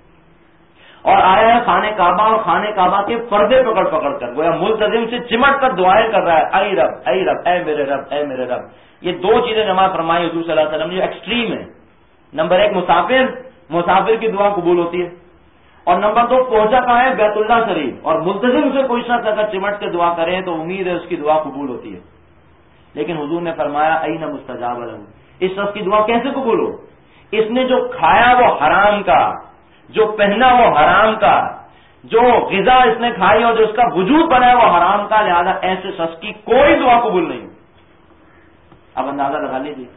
اور آیا ہے خانہ کعبہ اور خانہ کعبہ کے پردے پکڑ پکڑ کر، گویا ملتزم سے چمٹ کر دعائیں کر رہا ہے، اے رب اے رب اے میرے رب اے میرے رب. یہ دو چیزیں جمع فرمائی حضور صلی اللہ علیہ وسلم نے جو ایکسٹریم ہے. نمبر ایک مسافر مسافر کی دعا قبول ہوتی ہے، اور نمبر دو پہنچا کہاں ہے بیت اللہ شریف، اور ملتزم سے کوئی شخص اگر چمٹ کے دعا کرے تو امید ہے اس کی دعا قبول ہوتی ہے. لیکن حضور نے فرمایا این مستجاب لہ، اس شخص کی دعا کیسے قبول ہو؟ اس نے جو کھایا وہ حرام کا، جو پہنا وہ حرام کا، جو غذا اس نے کھائی اور جو اس کا وجود بنا ہے وہ حرام کا، لہذا ایسے شخص کی کوئی دعا قبول نہیں. اب اندازہ لگا لیجیے.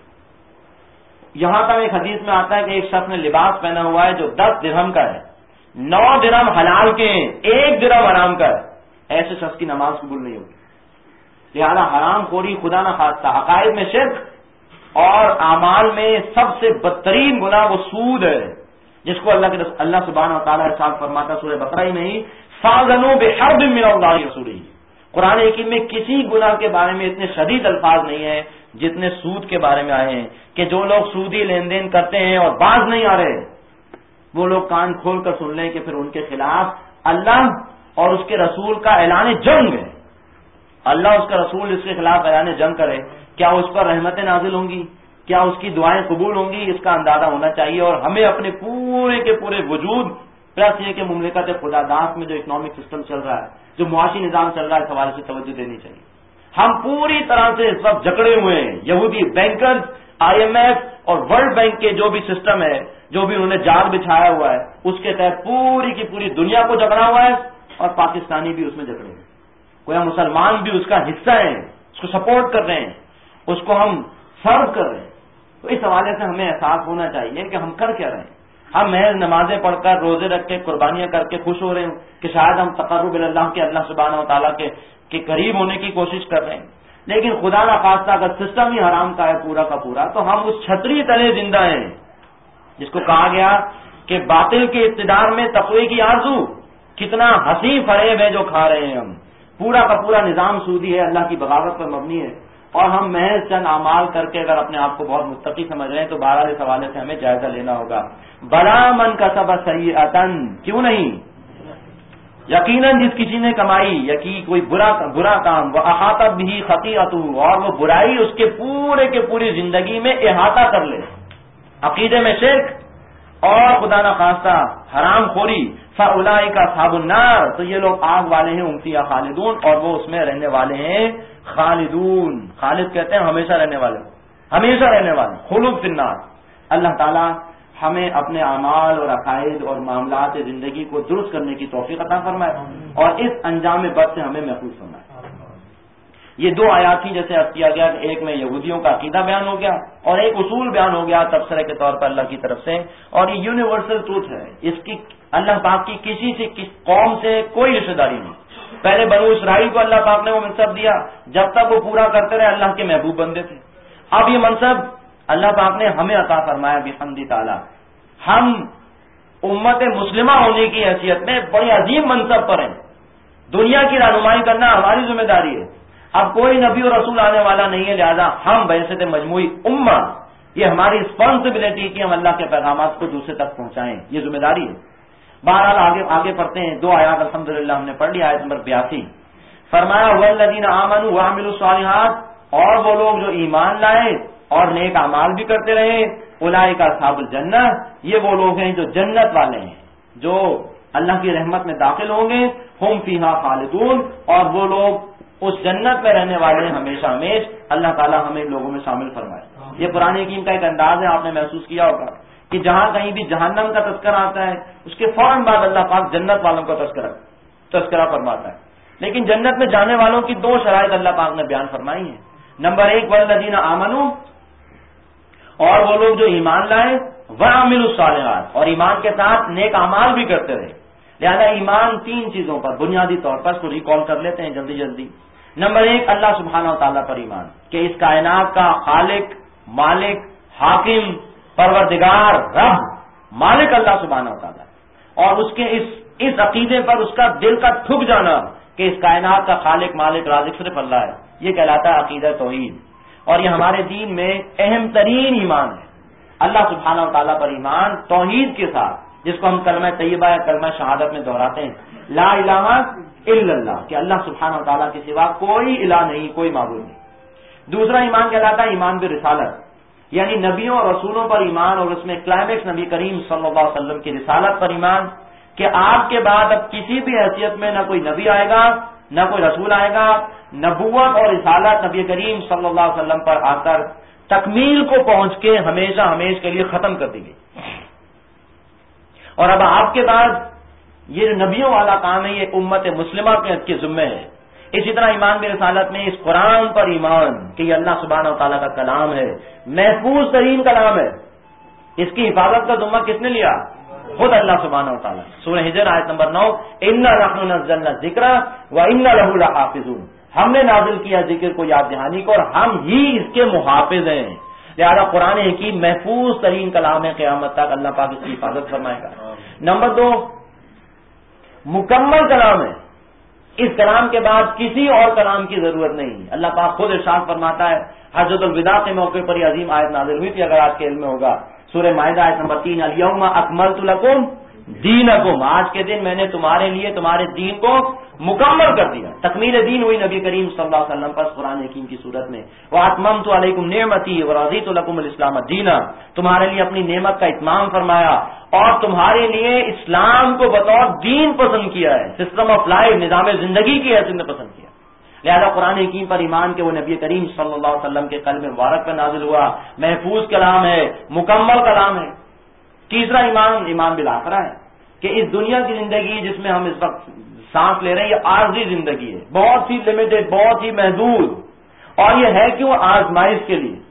یہاں تک ایک حدیث میں آتا ہے کہ ایک شخص نے لباس پہنا ہوا ہے جو دس درہم کا ہے، نو درہم حلال کے ہیں، ایک درہم حرام کا ہے، ایسے شخص کی نماز قبول نہیں ہوگی. لہذا حرام خوری خدا نہ خواستہ عقائد میں شرک اور اعمال میں سب سے بدترین گناہ وہ سود ہے، جس کو اللہ کے اللہ سبحانہ و تعالیٰ ارشاد فرماتا سورہ بقرہ میں ہی فَاذَنُوا بِحَرْبٍ مِّنَ اللَّهِ وَرَسُولِهِ. قرآن حکیم میں کسی گناہ کے بارے میں اتنے شدید الفاظ نہیں ہیں جتنے سود کے بارے میں آئے ہیں، کہ جو لوگ سودی لین دین کرتے ہیں اور باز نہیں آ رہے، وہ لوگ کان کھول کر سن لیں کہ پھر ان کے خلاف اللہ اور اس کے رسول کا اعلان جنگ ہے. اللہ اس کا رسول اس کے خلاف اعلان جنگ کرے، کیا اس پر رحمتیں نازل ہوں گی؟ کیا اس کی دعائیں قبول ہوں گی؟ اس کا اندازہ ہونا چاہیے. اور ہمیں اپنے پورے کے پورے وجود پلس یہ کہ مملکت خدا داس میں جو اکنامک سسٹم چل رہا ہے، جو معاشی نظام چل رہا ہے، اس حوالے سے توجہ دینی چاہیے. ہم پوری طرح سے اس وقت جکڑے ہوئے ہیں. یہودی بینکرز، آئی ایم ایف اور ورلڈ بینک کے جو بھی سسٹم ہے، جو بھی انہوں نے جال بچھایا ہوا ہے، اس کے تحت پوری کی پوری دنیا کو جکڑا ہوا ہے، اور پاکستانی بھی اس میں جکڑے ہیں. کوئی مسلمان بھی اس کا حصہ ہیں، اس کو سپورٹ کر رہے ہیں، اس کو ہم سرو کر رہے ہیں. تو اس حوالے سے ہمیں احساس ہونا چاہیے کہ ہم کر کیا رہے ہیں. ہم محض نمازیں پڑھ کر، روزے رکھ کے، قربانیاں کر کے خوش ہو رہے ہیں کہ شاید ہم تقرب اللہ کے اللہ سبحانہ و تعالیٰ کے کے قریب ہونے کی کوشش کر رہے ہیں. لیکن خدا نہ خواستہ اگر سسٹم ہی حرام کا ہے پورا کا پورا، تو ہم اس چھتری تلے زندہ ہیں جس کو کہا گیا کہ باطل کے اقتدار میں تقوی کی آرزو، کتنا ہنسی فریب ہے جو کھا رہے ہیں ہم. پورا کا پورا نظام سودی ہے، اللہ کی بغاوت پر مبنی ہے، اور ہم محض چند اعمال کر کے اگر اپنے آپ کو بہت متقی سمجھ رہے ہیں تو بہرحال اس حوالے سے ہمیں جائزہ لینا ہوگا. بلا من کسب سیئۃ، کیوں نہیں، یقیناً جس کسی نے کمائی یقین کوئی برا برا کام، وہ احاطت بھی خطیئتہ، اور وہ برائی اس کے پورے کے پوری زندگی میں احاطہ کر لے، عقیدے میں شرک اور خدا نہ خواستہ حرام خوری، فاولئک اصحاب النار، تو یہ لوگ آگ والے ہیں، ہم فیہا خالدون، اور وہ اس میں رہنے والے ہیں خالدون. خالد کہتے ہیں ہمیشہ رہنے والے، ہمیشہ رہنے والے، خلود فی النار. اللہ تعالی ہمیں اپنے اعمال اور عقائد اور معاملات زندگی کو درست کرنے کی توفیق عطا فرمائے، اور اس انجام بد سے ہمیں محفوظ فرمائے. یہ دو آیات ہی جیسے عرض کیا گیا کہ ایک میں یہودیوں کا عقیدہ بیان ہو گیا اور ایک اصول بیان ہو گیا تبصرے کے طور پر اللہ کی طرف سے، اور یہ یونیورسل ٹروتھ ہے، اس کی اللہ پاک کی کسی سے کس قوم سے کوئی رشتہ داری نہیں. پہلے بنو اسرائیل کو اللہ پاک نے وہ منصب دیا، جب تک وہ پورا کرتے رہے اللہ کے محبوب بندے تھے. اب یہ منصب اللہ پاک نے ہمیں عطا فرمایا بحمد تعالی. ہم امت مسلمہ ہونے کی حیثیت میں بڑی عظیم منصب پر ہیں. دنیا کی رہنمائی کرنا ہماری ذمہ داری ہے. اب کوئی نبی اور رسول آنے والا نہیں ہے، لہذا ہم بحیثیت مجموعی امہ یہ ہماری رسپانسبلٹی کہ ہم اللہ کے پیغامات کو دوسرے تک پہنچائیں، یہ ذمہ داری ہے. بہرحال آگے آگے پڑھتے ہیں. دو آیات الحمدللہ ہم نے پڑھ لی. آیت نمبر بیاسی فرمایا والذین آمنوا وعملوا الصالحات، اور وہ لوگ جو ایمان لائے اور نیک اعمال بھی کرتے رہے، اولئک اصحاب الجنہ، یہ وہ لوگ ہیں جو جنت والے ہیں، جو اللہ کی رحمت میں داخل ہوں گے. ہم فیہا خالدون، اور وہ لوگ اس جنت میں رہنے والے ہیں ہمیشہ ہمیش. اللہ تعالیٰ ہمیں ان لوگوں میں شامل فرمائے. یہ قرآن حکیم کا ایک انداز ہے، آپ نے محسوس کیا ہوگا کہ جہاں کہیں بھی جہنم کا تذکرہ آتا ہے اس کے فوراً بعد اللہ پاک جنت والوں کا تذکرہ تذکرہ فرماتا ہے. لیکن جنت میں جانے والوں کی دو شرائط اللہ پاک نے بیان فرمائی ہیں. نمبر ایک والذین آمنوا، اور وہ لوگ جو ایمان لائے وعملوا الصالحات، اور ایمان کے ساتھ نیک اعمال بھی کرتے رہے۔ لہذا ایمان تین چیزوں پر بنیادی طور پر اس کو ریکال کر لیتے ہیں جلدی جلدی۔ نمبر ایک، اللہ سبحانہ و تعالیٰ پر ایمان، کہ اس کائنات کا خالق، مالک، حاکم، پروردگار، رب، مالک اللہ سبحانہ و تعالیٰ، اور اس کے اس اس عقیدے پر اس کا دل کا ٹھک جانا کہ اس کائنات کا خالق، مالک، رازق صرف اللہ ہے، یہ کہلاتا ہے عقیدہ توحید، اور یہ ہمارے دین میں اہم ترین ایمان ہے۔ اللہ سبحانہ و تعالیٰ پر ایمان توحید کے ساتھ، جس کو ہم کلمہ طیبہ یا کلمہ شہادت میں دہراتے ہیں، لا الہ الا اللہ، کہ اللہ سبحانہ و تعالیٰ کے سوا کوئی الہ نہیں، کوئی معبود نہیں۔ دوسرا ایمان کہلاتا ہے ایمان برسالت، یعنی نبیوں اور رسولوں پر ایمان، اور اس میں کلائمیکس نبی کریم صلی اللہ علیہ وسلم کی رسالت پر ایمان، کہ آپ کے بعد اب کسی بھی حیثیت میں نہ کوئی نبی آئے گا نہ کوئی رسول آئے گا، نبوت اور رسالت نبی کریم صلی اللہ علیہ وسلم پر آ کر تکمیل کو پہنچ کے ہمیشہ ہمیشہ کے لیے ختم کر دی گئی، اور اب آپ کے بعد یہ جو نبیوں والا کام ہے یہ امت مسلمہ کے ذمہ ہے۔ اسی طرح ایمان برسالت میں اس قرآن پر ایمان کہ یہ اللہ سبحانہ و تعالیٰ کا کلام ہے، محفوظ ترین کلام ہے، اس کی حفاظت کا ذمہ کس نے لیا؟ خود اللہ سبحانہ و تعالیٰ۔ سورہ ہجر آیت نمبر نو، اِنَّا نَحْنُ نَزَّلْنَا الذِّکْرَ وَإِنَّا لَهُ لَحَافِظُونَ، ہم نے نازل کیا ذکر کو، یاد دہانی کو، اور ہم ہی اس کے محافظ ہیں۔ لہذا قرآن حکیم محفوظ ترین کلام ہے، قیامت تک اللہ پاک اس کی حفاظت فرمائے گا۔ نمبر دو، مکمل کلام ہے، اس کلام کے بعد کسی اور کلام کی ضرورت نہیں۔ اللہ پاک خود ارشاد فرماتا ہے، حجۃ الوداع کے موقع پر یہ عظیم آیت نازل ہوئی تھی، اگر آپ کے علم میں ہوگا، سورہ مائدہ آیت نمبر تین، الیوم اکملت لکم دینکم، آج کے دن میں نے تمہارے لیے تمہارے دین کو مکمل کر دیا۔ تکمیل دین ہوئی نبی کریم صلی اللہ علیہ وسلم پر قرآن حکیم کی صورت میں، وَأَتْمَمْتُ عَلَيْكُمْ نِعْمَتِي وَرَضِيتُ لَكُمُ الْإِسْلَامَ دِينًا، تمہارے لیے اپنی نعمت کا اتمام فرمایا اور تمہارے لیے اسلام کو بطور دین پسند کیا ہے، سسٹم آف لائف، نظام زندگی کی حیثیت میں پسند کیا۔ لہذا قرآن حکیم پر ایمان کے وہ نبی کریم صلی اللہ علیہ وسلم کے قلب مبارک پر نازل ہوا، محفوظ کلام ہے، مکمل کلام ہے۔ تیسرا ایمان ایمان بالآخرہ ہے، کہ اس دنیا کی زندگی جس میں ہم اس وقت سانس لے رہے ہیں یہ عارضی زندگی ہے، بہت ہی لمیٹڈ، بہت ہی محدود، اور یہ ہے کہ وہ آزمائش کے لیے،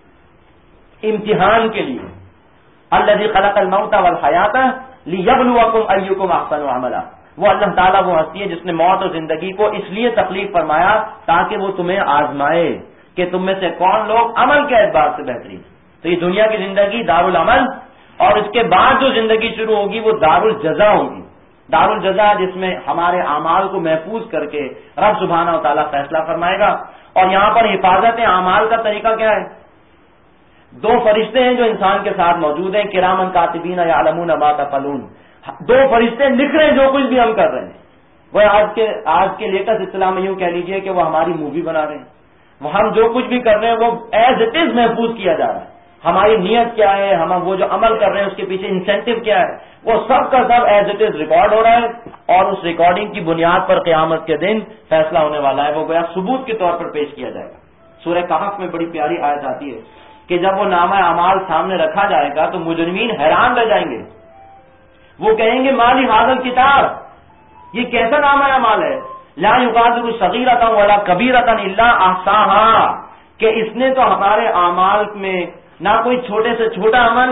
امتحان کے لیے۔ الذی خلق الموت والحیات لیبلوکم ایکم احسن عملا، وہ اللہ تعالیٰ وہ ہستی ہے جس نے موت اور زندگی کو اس لیے تخلیق فرمایا تاکہ وہ تمہیں آزمائے کہ تم میں سے کون لوگ عمل کے اعتبار سے بہترین۔ تو یہ دنیا کی زندگی دارالعمل، اور اس کے بعد جو زندگی شروع ہوگی وہ دارالجزا ہوگی، دارالجزا جس میں ہمارے اعمال کو محفوظ کر کے رب سبحانہ و تعالیٰ فیصلہ فرمائے گا۔ اور یہاں پر حفاظت اعمال کا طریقہ کیا ہے؟ دو فرشتے ہیں جو انسان کے ساتھ موجود ہیں، کرامن کاتبین یعلمون ما تفعلون، دو فرشتے لکھ رہے ہیں جو کچھ بھی ہم کر رہے ہیں۔ وہ آج کے آج کے لیٹسٹ اصطلاح میں یوں کہہ لیجئے کہ وہ ہماری مووی بنا رہے ہیں، وہ ہم جو کچھ بھی کر رہے ہیں وہ ایز اٹ از محفوظ کیا جا رہا ہے۔ ہماری نیت کیا ہے، ہم وہ جو عمل کر رہے ہیں اس کے پیچھے انسینٹو کیا ہے، وہ سب کا سب ایز اٹ از ریکارڈ ہو رہا ہے، اور اس ریکارڈنگ کی بنیاد پر قیامت کے دن فیصلہ ہونے والا ہے، وہ گویا ثبوت کے طور پر پیش کیا جائے گا۔ سورہ کہف میں بڑی پیاری آیت آتی ہے کہ جب وہ نامہ اعمال سامنے رکھا جائے گا تو مجرمین حیران رہ جائیں گے، وہ کہیں گے مالی ھذا الکتاب، یہ کیسا نامہ اعمال ہے، لا یغادر صغیرۃ ولا کبیرۃ الا احصاھا، کہ اس نے تو ہمارے اعمال میں نہ کوئی چھوٹے سے چھوٹا عمل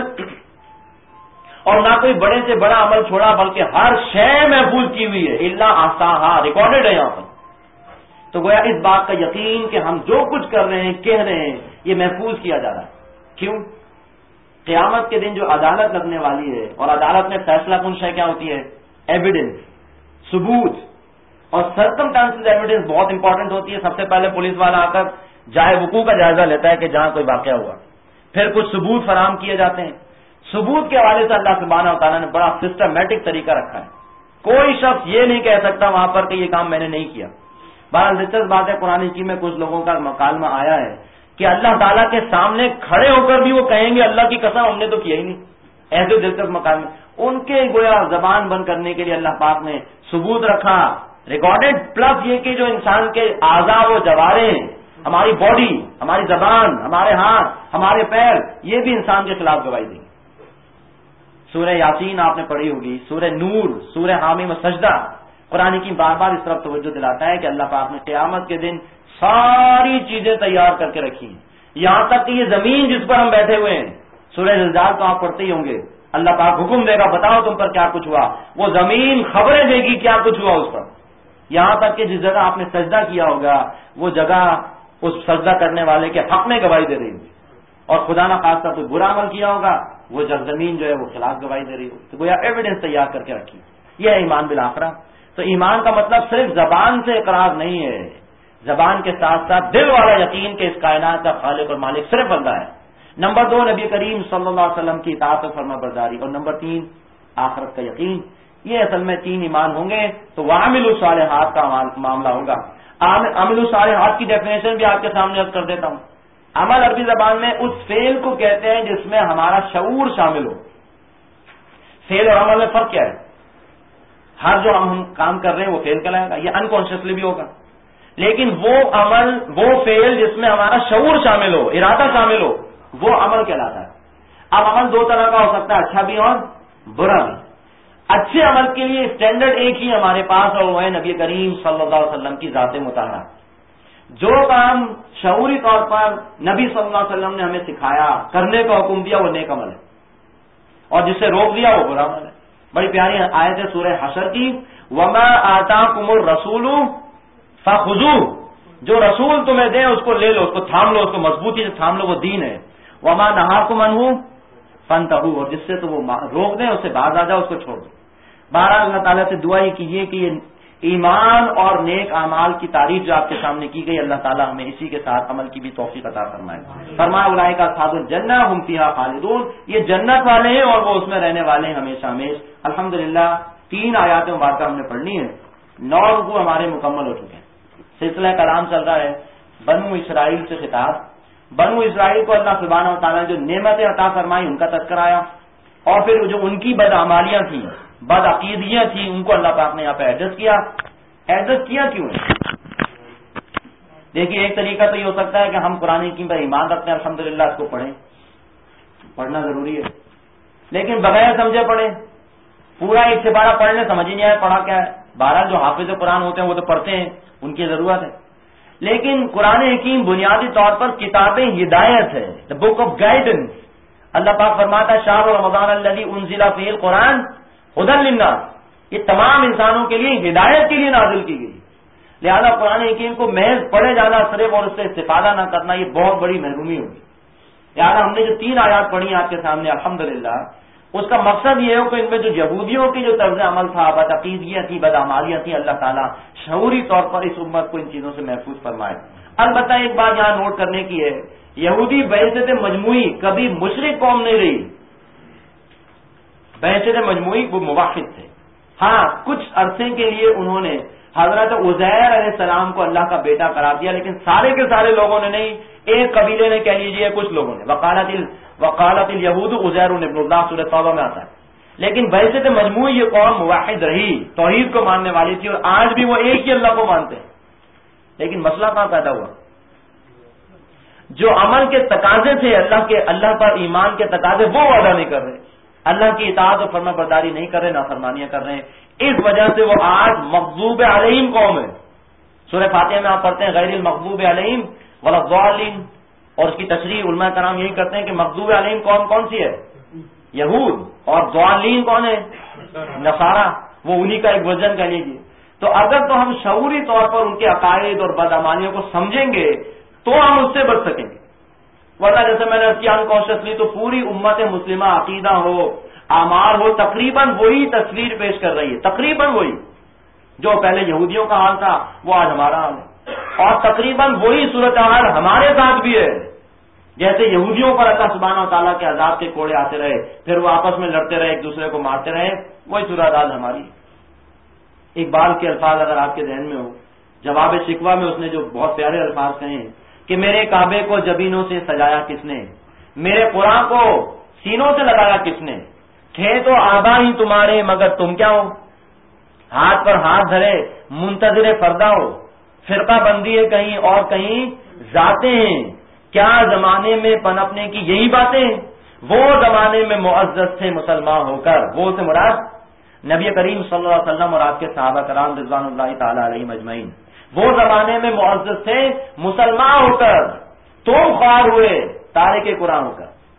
اور نہ کوئی بڑے سے بڑا عمل چھوڑا، بلکہ ہر شے محفوظ کی ہوئی ہے، الا احصاھا، ریکارڈڈ ہے یہاں پر۔ تو گویا اس بات کا یقین کہ ہم جو کچھ کر رہے ہیں، کہہ رہے ہیں، یہ محفوظ کیا جا رہا ہے۔ کیوں؟ قیامت کے دن جو عدالت لگنے والی ہے، اور عدالت میں فیصلہ کن شے کیا ہوتی ہے؟ ایویڈنس، ثبوت، اور سرکمسٹانسز ایویڈنس بہت امپورٹنٹ ہوتی ہے۔ سب سے پہلے پولیس والا آ کر جائے وقوع کا جائزہ لیتا ہے کہ جہاں کوئی واقعہ ہوا، پھر کچھ ثبوت فراہم کیے جاتے ہیں۔ ثبوت کے حوالے سے اللہ سبحانہ و تعالیٰ نے بڑا سسٹمیٹک طریقہ رکھا ہے، کوئی شخص یہ نہیں کہہ سکتا وہاں پر کہ یہ کام میں نے نہیں کیا۔ بہرحال دلچسپ بات ہے، قرآن حکیم میں کچھ لوگوں کا مکالمہ آیا ہے کہ اللہ تعالیٰ کے سامنے کھڑے ہو کر بھی وہ کہیں گے اللہ کی قسم ہم نے تو کیا ہی نہیں، ایسے دلچسپ مکالمے ان کے گویا زبان بند کرنے کے لیے اللہ پاک نے ثبوت رکھا، ریکارڈڈ، پلس یہ کہ جو انسان کے اعضاء و جوارے، ہماری باڈی، ہماری زبان، ہمارے ہاتھ، ہمارے پیر، یہ بھی انسان کے خلاف گواہی دیں گے۔ سورہ یاسین آپ نے پڑھی ہوگی، سورہ نور، سورہ حامیم سجدہ، قرآن کی بار بار اس طرف توجہ دلاتا ہے کہ اللہ پاک نے قیامت کے دن ساری چیزیں تیار کر کے رکھی ہیں، یہاں تک کہ یہ زمین جس پر ہم بیٹھے ہوئے ہیں سورہ زلزال تو آپ پڑھتے ہی ہوں گے، اللہ پاک حکم دے گا بتاؤ تم پر کیا کچھ ہوا، وہ زمین خبریں دے گی کیا کچھ ہوا اس پر، یہاں تک کہ جس جگہ آپ نے سجدہ کیا ہوگا وہ جگہ اس سجدہ کرنے والے کے حق میں گواہی دے رہی ہوگی، اور خدا نہ خاصہ کوئی برا عمل کیا ہوگا وہ جب زمین جو ہے وہ خلاف گواہی دے رہی ہوگی، تو گویا ایویڈنس تیار کر کے رکھی، یہ ہے ایمان بالآخرہ۔ تو ایمان کا مطلب صرف زبان سے اقرار نہیں ہے، زبان کے ساتھ ساتھ دل والا یقین کہ اس کائنات کا خالق اور مالک صرف اللہ ہے۔ نمبر دو نبی کریم صلی اللہ علیہ وسلم کی اطاعت و فرما برداری، اور نمبر تین آخرت کا یقین۔ یہ اصل میں تین ایمان ہوں گے تو وعملوا الصالحات کا معاملہ ہوگا۔ عمل الصالحات کی ڈیفینیشن بھی آپ کے سامنے عرض کر دیتا ہوں۔ عمل عربی زبان میں اس فعل کو کہتے ہیں جس میں ہمارا شعور شامل ہو۔ فعل اور عمل میں فرق کیا ہے؟ ہر جو ہم کام کر رہے ہیں وہ فعل کہلائے گا، یہ انکانشیسلی بھی ہوگا، لیکن وہ عمل وہ فعل جس میں ہمارا شعور شامل ہو، ارادہ شامل ہو، وہ عمل کہلاتا ہے۔ اب عمل دو طرح کا ہو سکتا ہے، اچھا بھی اور برا بھی۔ اچھے عمل کے لیے اسٹینڈرڈ ایک ہی ہمارے پاس، اور وہ ہے نبی کریم صلی اللہ علیہ وسلم کی ذات مطہرہ۔ جو کام شعوری طور پر نبی صلی اللہ علیہ وسلم نے ہمیں سکھایا، کرنے کا حکم دیا، وہ نیک عمل ہے، اور جس سے روک دیا وہ برا عمل ہے۔ بڑی پیاری آیت ہے سورہ حشر کی، وَمَا آتَاكُمُ الرَّسُولُ فَخُذُوهُ، جو رسول تمہیں دیں اس کو لے لو، اس کو تھام لو، اس کو مضبوطی سے تھام لو، وہ دین ہے۔ وَمَا نَهَاكُمْ عَنْهُ فَانْتَهُوا، اور جس سے تو وہ روک دیں اس سے باز آ جاؤ، اس کو چھوڑ دو۔ بہرحال اللہ تعالیٰ سے دعا یہ کیجیے کہ یہ ایمان اور نیک اعمال کی تعریف جو آپ کے سامنے کی گئی، اللہ تعالیٰ ہمیں اسی کے ساتھ عمل کی بھی توفیق عطا فرمائے۔ فرمایا اولئک اصحاب الجنہ ھم فیھا خالدون، یہ جنت والے ہیں اور وہ اس میں رہنے والے ہیں ہمیشہ ہمیشہ۔ الحمدللہ تین آیات مبارکہ ہم نے پڑھنی ہے، نو رکوع ہمارے مکمل ہو چکے ہیں۔ سلسلہ کلام چل رہا ہے بنو اسرائیل سے خطاب۔ بنو اسرائیل کو اللہ سبحانہ و تعالیٰ نے جو نعمتیں عطا فرمائی ان کا تذکرہ آیا، اور پھر جو ان کی بدعمالیاں تھیں، بد عقیدیاں تھیں، ان کو اللہ پاک نے یہاں پہ ایڈریس کیا۔ ایڈریس کیا کیوں ہے؟ دیکھیے ایک طریقہ تو یہ ہو سکتا ہے کہ ہم قرآن حکیم پر ایمان رکھتے ہیں، الحمدللہ اس کو پڑھیں، پڑھنا ضروری ہے، لیکن بغیر سمجھے پڑھیں، پورا ایک سپارہ پڑھنے سمجھ ہی نہیں آیا پڑھا کیا ہے۔ بہرحال جو حافظ قرآن ہوتے ہیں وہ تو پڑھتے ہیں، ان کی ضرورت ہے، لیکن قرآن حکیم بنیادی طور پر کتاب ہدایت ہے، دا بک آف گائیڈنس۔ اللہ پاک فرماتا ہے شہر رمضان الذی انزل فیہ القرآن ھدی للناس، یہ تمام انسانوں کے لیے ہدایت کے لیے نازل کی گئی، لہذا قرآن حکیم کو محض پڑھے جانا صرف اور اس سے استفادہ نہ کرنا یہ بہت بڑی محرومی ہوگی۔ لہذا ہم نے جو تین آیات پڑھی آپ کے سامنے الحمدللہ، اس کا مقصد یہ ہو کہ ان میں جو یہودیوں کی جو طرز عمل تھا، بدعقیدیاں تھیں، بدعمالیاں تھیں، اللہ تعالیٰ شعوری طور پر اس امت کو ان چیزوں سے محفوظ فرمائے۔ البتہ ایک بات یہاں نوٹ کرنے کی ہے، یہودی بعثت مجموعی کبھی مشرک قوم نہیں رہی، بعثت مجموعی وہ موحد تھے۔ ہاں کچھ عرصے کے لیے انہوں نے حضرت عزیر علیہ السلام کو اللہ کا بیٹا قرار دیا، لیکن سارے کے سارے لوگوں نے نہیں، ایک قبیلے نے کہہ لیجیے کچھ لوگوں نے، وقالت ال وقالت الیہود عزیر ابن اللہ سورہ توبہ میں آتا ہے، لیکن بعثت مجموعی یہ قوم موحد رہی، توحید کو ماننے والی تھی، اور آج بھی وہ ایک ہی اللہ کو مانتے ہیں۔ لیکن مسئلہ کہاں پیدا ہوا؟ جو عمل کے تقاضے تھے، اللہ کے اللہ پر ایمان کے تقاضے، وہ ادا نہیں کر رہے، اللہ کی اطاعت اور فرما برداری نہیں کر رہے، نافرمانیاں کر رہے ہیں، اس وجہ سے وہ آج مغضوب علیہم قوم ہے۔ سورہ فاتحہ میں آپ پڑھتے ہیں غیر المغضوب علیہم ولا الضالین، اور اس کی تشریح علماء کرام یہی کرتے ہیں کہ مغضوب علیہم قوم کون سی ہے؟ یہود، اور ضالین کون ہے؟ نصارہ، وہ انہی کا ایک ورژن کہہ لیجیے۔ تو اگر تو ہم شعوری طور پر ان کے عقائد اور بدعمالیوں کو سمجھیں گے تو ہم اس سے بچ سکیں گے، ورنہ جیسے میں نے کیا انکانشیسلی تو پوری امت مسلمہ عقیدہ ہو، اعمال ہو، تقریباً وہی تصویر پیش کر رہی ہے، تقریباً وہی جو پہلے یہودیوں کا حال تھا وہ آج ہمارا حال ہے، اور تقریباً وہی صورتحال ہمارے ساتھ بھی ہے۔ جیسے یہودیوں پر اللہ سبحانہ و تعالیٰ کے عذاب کے کوڑے آتے رہے، پھر وہ آپس میں لڑتے رہے، ایک دوسرے کو مارتے رہے، وہی صورتحال ہماری ہے۔ اقبال کے الفاظ اگر آپ کے ذہن میں ہو، جواب شکوہ میں اس نے جو بہت پیارے الفاظ کہے ہیں کہ میرے کعبے کو جبینوں سے سجایا کس نے، میرے قرآن کو سینوں سے لگایا کس نے، تھے تو آبا ہی تمہارے مگر تم کیا ہو، ہاتھ پر ہاتھ دھرے منتظر فردا ہو، فرقہ بندی ہے کہیں اور کہیں ذاتیں ہیں، کیا زمانے میں پنپنے کی یہی باتیں، وہ زمانے میں معزز تھے مسلمان ہو کر، وہ سے مراد نبی کریم صلی اللہ علیہ وسلم اور آپ کے صحابہ کرام رضوان اللہ تعالی علیہم اجمعین، وہ زمانے میں معزز تھے مسلمان ہو کر، تم خوار ہوئے تارک قرآن ہو کر۔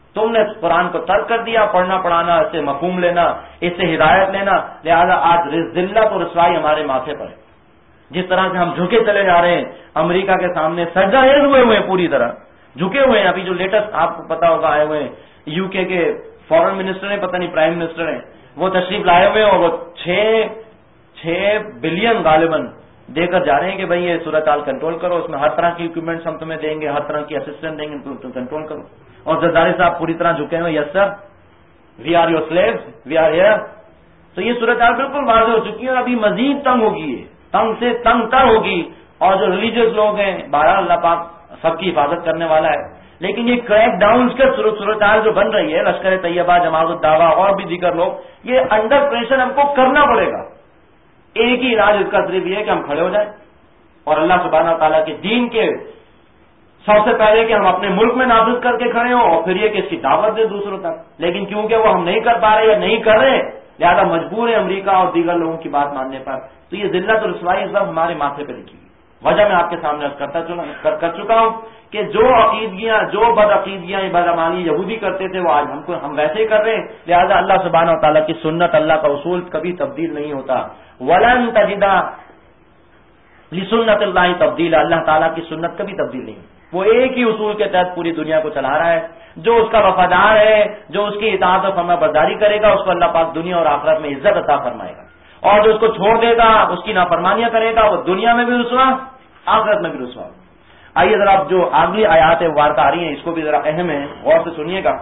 تم نے قرآن کو ترک کر دیا، پڑھنا پڑھانا، اس سے مفہوم لینا، اس سے ہدایت لینا، لہذا آج ذلت اور رسوائی ہمارے ماتھے پر ہے۔ جس طرح سے ہم جھکے چلے جا رہے ہیں، امریکہ کے سامنے سجدہ ریز ہوئے ہوئے ہیں، پوری طرح جھکے ہوئے ہیں۔ ابھی جو لیٹسٹ آپ کو پتا ہوگا آئے ہوئے ہیں یو کے کے فارن منسٹر ہیں، پتہ نہیں پرائم منسٹر ہیں، وہ تشریف لائے ہوئے ہیں اور وہ چھ چھ بلین غالباً دے کر جا رہے ہیں کہ بھائی یہ صورتحال کنٹرول کرو، اس میں ہر طرح کی اکوپمنٹس ہم تمہیں دیں گے، ہر طرح کی اسسٹنٹ دیں گے، تم کنٹرول کرو۔ اور زرداری صاحب پوری طرح جھکے ہوئے، yes sir we are your slaves we are here. تو یہ صورتحال بالکل واضح ہو چکی ہے اور ابھی مزید تنگ ہوگی، ہے تنگ سے تنگ تر ہوگی۔ اور جو ریلیجیس لوگ ہیں، بہرحال اللہ پاک سب کی حفاظت کرنے والا ہے، لیکن یہ کریک ڈاؤنز کے صورتحال جو بن رہی ہے، لشکر طیبہ، جماعت الدعوہ اور بھی دیگر لوگ، یہ انڈر پریشر ہم کو کرنا پڑے گا۔ ایک ہی علاج اس کا صرف یہ ہے کہ ہم کھڑے ہو جائیں اور اللہ سبحانہ تعالیٰ کے دین کے سب سے پہلے کہ ہم اپنے ملک میں نافذ کر کے کھڑے ہوں اور پھر یہ کہ اس کی دعوت دیں دوسروں تک۔ لیکن کیونکہ وہ ہم نہیں کر پا رہے یا نہیں کر رہے، لہذا مجبور ہے امریکہ اور دیگر لوگوں کی بات ماننے پر۔ تو یہ ذلت اور رسوائی اس وقت ہمارے ماتھے پہ لکھی گئی۔ وجہ میں آپ کے سامنے عرض کرتا کر چکا ہوں کہ جو عقیدگیاں، جو بد عقیدگیاں بدعمالی یہودی کرتے تھے، وہ آج ہم کو ہم ویسے ہی کر رہے ہیں۔ لہذا اللہ سبحانہ و تعالیٰ کی سنت، اللہ کا اصول کبھی تبدیل نہیں ہوتا۔ وَلَن تَجِدَ لِسُنَّتِ اللَّهِ تَبْدِيلًا، اللہ تعالیٰ کی سنت کبھی تبدیل نہیں، وہ ایک ہی اصول کے تحت پوری دنیا کو چلا رہا ہے۔ جو اس کا وفادار ہے، جو اس کی اطاعت و فرما برداری کرے گا، اس کو اللہ پاک دنیا اور آخرت میں عزت عطا فرمائے گا، اور جو اس کو چھوڑ دے گا، اس کی نافرمانیاں کرے گا، وہ دنیا میں بھی رسوا، آخرت میں بھی رسوا۔ آئیے ذرا اب جو اگلی آیات مبارکہ آ رہی ہیں، اس کو بھی ذرا اہم ہے، غور سے سنیے گا۔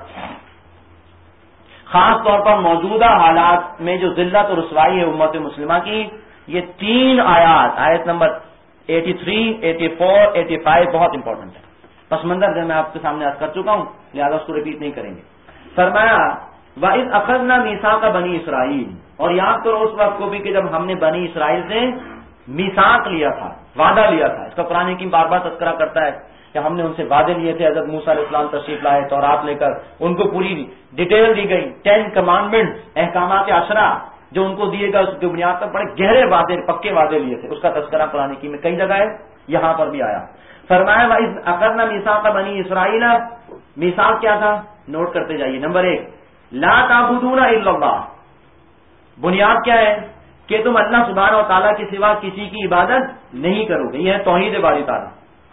خاص طور پر موجودہ حالات میں جو ذلت اور رسوائی ہے امت مسلمہ کی، یہ تین آیات، آیت نمبر اٹھاسی، چورانوے، پچاسی بہت امپورٹنٹ ہے۔ پس منظر جو میں آپ کے سامنے عرض کر چکا ہوں، لہذا اس کو ریپیٹ نہیں کریں گے۔ فرمایا وَإِذْ أَخَذْنَا مِيثَاقَ بَنِي إِسْرَائِيلَ، اور یاد کرو اس وقت کو بھی کہ جب ہم نے بنی اسرائیل سے میثاق لیا تھا، وعدہ لیا تھا۔ اس کا قرآن حکیم بار بار تذکرہ کرتا ہے کہ ہم نے ان سے وعدے لیے تھے۔ حضرت موسیٰ علیہ السلام تشریف لائے تورات لے کر، ان کو پوری ڈیٹیل دی گئی، ٹین کمانڈمنٹ، احکامات عشرہ جو ان کو دیے گا، اس کی بنیاد پر بڑے گہرے وعدے، پکے وعدے لیے تھے۔ اس کا تذکرہ قرآن حکیم میں کئی جگہ ہے، یہاں پر بھی آیا۔ فرمایا وَإِذْ أَخَذْنَا مِيثَاقَ بَنِي إِسْرَائِيلَ، میثاق کیا تھا؟ نوٹ کرتے جائیے۔ نمبر ایک، لا تعبدون الا اللہ، بنیاد کیا ہے کہ تم اللہ سبحانہ و تعالیٰ کے سوا کسی کی عبادت نہیں کرو گے۔ یہ ہے توحید باری تعالیٰ۔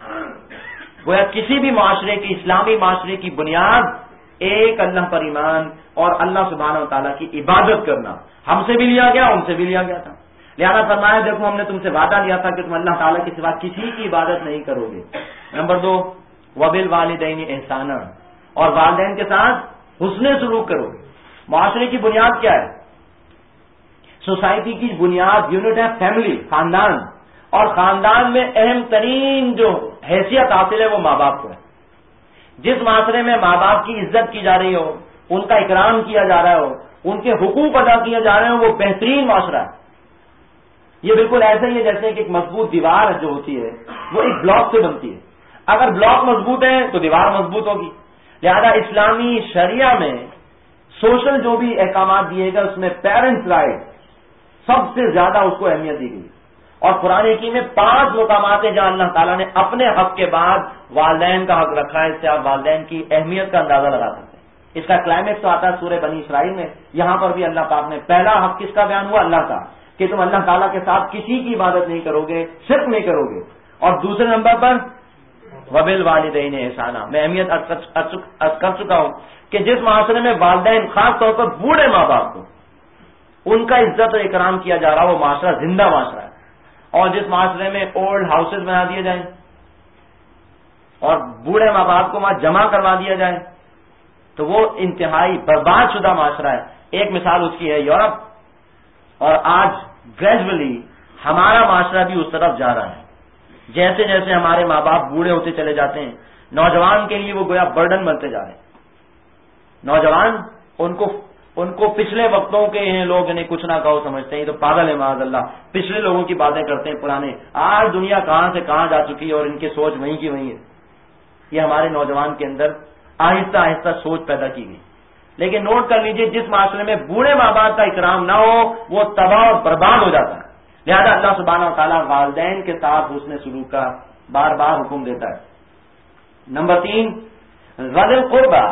گویا کسی بھی معاشرے کی، اسلامی معاشرے کی بنیاد ایک اللہ پر ایمان اور اللہ سبحانہ و تعالیٰ کی عبادت کرنا۔ ہم سے بھی لیا گیا، ان سے بھی لیا گیا تھا۔ لہذا فرمایا دیکھو ہم نے تم سے وعدہ لیا تھا کہ تم اللہ تعالیٰ کے سوا کسی کی عبادت نہیں کرو گے۔ نمبر دو، وبالوالدین احسانا، اور والدین کے ساتھ حسن سلوک کرو گے۔ معاشرے کی بنیاد کیا ہے؟ سوسائٹی کی بنیاد یونٹ ہے فیملی، خاندان، اور خاندان میں اہم ترین جو حیثیت حاصل ہے وہ ماں باپ کو ہے۔ جس معاشرے میں ماں باپ کی عزت کی جا رہی ہو، ان کا اکرام کیا جا رہا ہو، ان کے حقوق ادا کیے جا رہے ہوں، وہ بہترین معاشرہ ہے۔ یہ بالکل ایسا ہی ہے جیسے کہ ایک مضبوط دیوار جو ہوتی ہے وہ ایک بلاک سے بنتی ہے۔ اگر بلاک مضبوط ہے تو دیوار مضبوط ہوگی۔ لہذا اسلامی شریعہ میں سوشل جو بھی احکامات دیے گئے اس میں پیرنٹس رائٹ سب سے زیادہ اس کو اہمیت دی گئی، اور قرآن حکیم میں پانچ مقامات ہیں جہاں اللہ تعالیٰ نے اپنے حق کے بعد والدین کا حق رکھا ہے۔ اس سے آپ والدین کی اہمیت کا اندازہ لگا سکتے ہیں۔ اس کا کلائمیکس تو آتا ہے سورہ بنی اسرائیل میں، یہاں پر بھی اللہ پاک نے پہلا حق کس کا بیان ہوا؟ اللہ کا، کہ تم اللہ تعالیٰ کے ساتھ کسی کی عبادت نہیں کرو گے، شرک نہیں کرو گے۔ اور دوسرے نمبر پر وبالوالدین احسانا، میں اہمیت عرض کر چکا ہوں کہ جس معاشرے میں والدین، خاص طور پر بوڑھے ماں باپ کو ان کا عزت اور اکرام کیا جا رہا وہ معاشرہ زندہ معاشرہ ہے، اور جس معاشرے میں اولڈ ہاؤسز بنا دیے جائیں اور بوڑھے ماں باپ کو وہاں جمع کروا دیا جائے تو وہ انتہائی برباد شدہ معاشرہ ہے۔ ایک مثال اس کی ہے یورپ، اور آج گریجولی ہمارا معاشرہ بھی اس طرف جا رہا ہے۔ جیسے جیسے ہمارے ماں باپ بوڑھے ہوتے چلے جاتے ہیں، نوجوان کے لیے وہ گویا برڈن بنتے جا رہے ہیں۔ نوجوان ان کو ان کو پچھلے وقتوں کے ہیں لوگ، انہیں کچھ نہ کہو سمجھتے ہیں، یہ تو پاگل ہے معاذ اللہ، پچھلے لوگوں کی باتیں کرتے ہیں پرانے۔ آج دنیا کہاں سے کہاں جا چکی ہے اور ان کی سوچ وہیں کی وہیں ہے۔ یہ ہمارے نوجوان کے اندر آہستہ آہستہ سوچ پیدا کی گئی۔ لیکن نوٹ کر لیجئے جس معاشرے میں بوڑھے ماں باپ کا اکرام نہ ہو وہ تباہ اور برباد ہو جاتا ہے۔ لہذا اللہ سبحانہ و تعالیٰ والدین کے ساتھ حسن سلوک کا بار بار حکم دیتا ہے۔ نمبر تین، ذی القربی،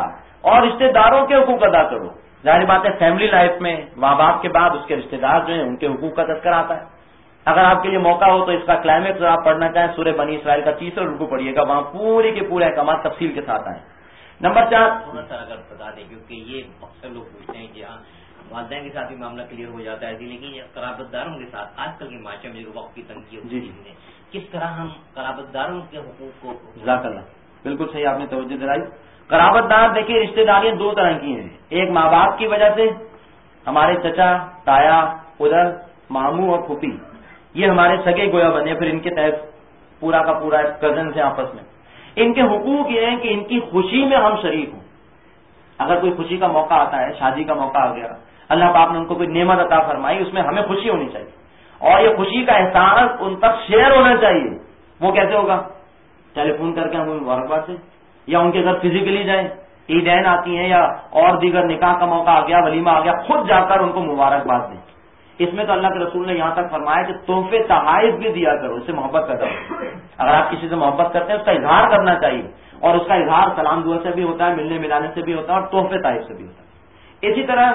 اور رشتہ داروں کے حقوق ادا کرو. ظاہر بات ہے فیملی لائف میں ماں باپ کے بعد اس کے رشتہ دار جو ہیں ان کے حقوق کا تذکرہ آتا ہے. اگر آپ کے لیے موقع ہو تو اس کا کلائمیکس آپ پڑھنا چاہیں سورہ بنی اسرائیل کا تیسرا رکوع پڑھیے گا, وہاں پورے کے پورے احکامات تفصیل کے ساتھ آئے. نمبر چار, تھوڑا سا اگر بتا دیں کیونکہ یہ اکثر لوگ پوچھتے ہیں کہ ہاں والدین کے ساتھ بھی معاملہ کلیئر ہو جاتا ہے, لیکن قرابت داروں کے ساتھ آج کل کے معاشرے میں جو وقت کی تنگی ہوتی ہے کس طرح ہم قرابت داروں کے حقوق کو. جزاک اللہ, بالکل صحیح آپ نے توجہ دلائی. قرابت دار دیکھیے رشتہ داریاں دو طرح کی ہیں, ایک ماں باپ کی وجہ سے ہمارے چچا تایا ادھر ماموں اور پھوپھی یہ ہمارے سگے گویا بنے, پھر ان کے تحت پورا کا پورا کزن سے آپس میں. ان کے حقوق یہ ہیں کہ ان کی خوشی میں ہم شریک ہوں. اگر کوئی خوشی کا موقع آتا ہے, شادی کا موقع آ گیا, اللہ پاک نے ان کو کوئی نعمت عطا فرمائی, اس میں ہمیں خوشی ہونی چاہیے اور یہ خوشی کا احساس ان تک شیئر ہونا چاہیے. وہ کیسے ہوگا؟ ٹیلی فون کر کے ہم مبارکباد سے, یا ان کے گھر فزیکلی جائیں, عیدین آتی ہیں یا اور دیگر نکاح کا موقع آ گیا, ولیمہ آ گیا, خود جا کر ان کو مبارکباد دیں. اس میں تو اللہ کے رسول نے یہاں تک فرمایا کہ تحفے تحائف بھی دیا کرو, اس سے محبت پیدا ہو. اگر آپ کسی سے محبت کرتے ہیں اس کا اظہار کرنا چاہیے, اور اس کا اظہار سلام دعا سے بھی ہوتا ہے, ملنے ملانے سے بھی ہوتا ہے, اور تحفے تحائف سے بھی ہوتا ہے. اسی طرح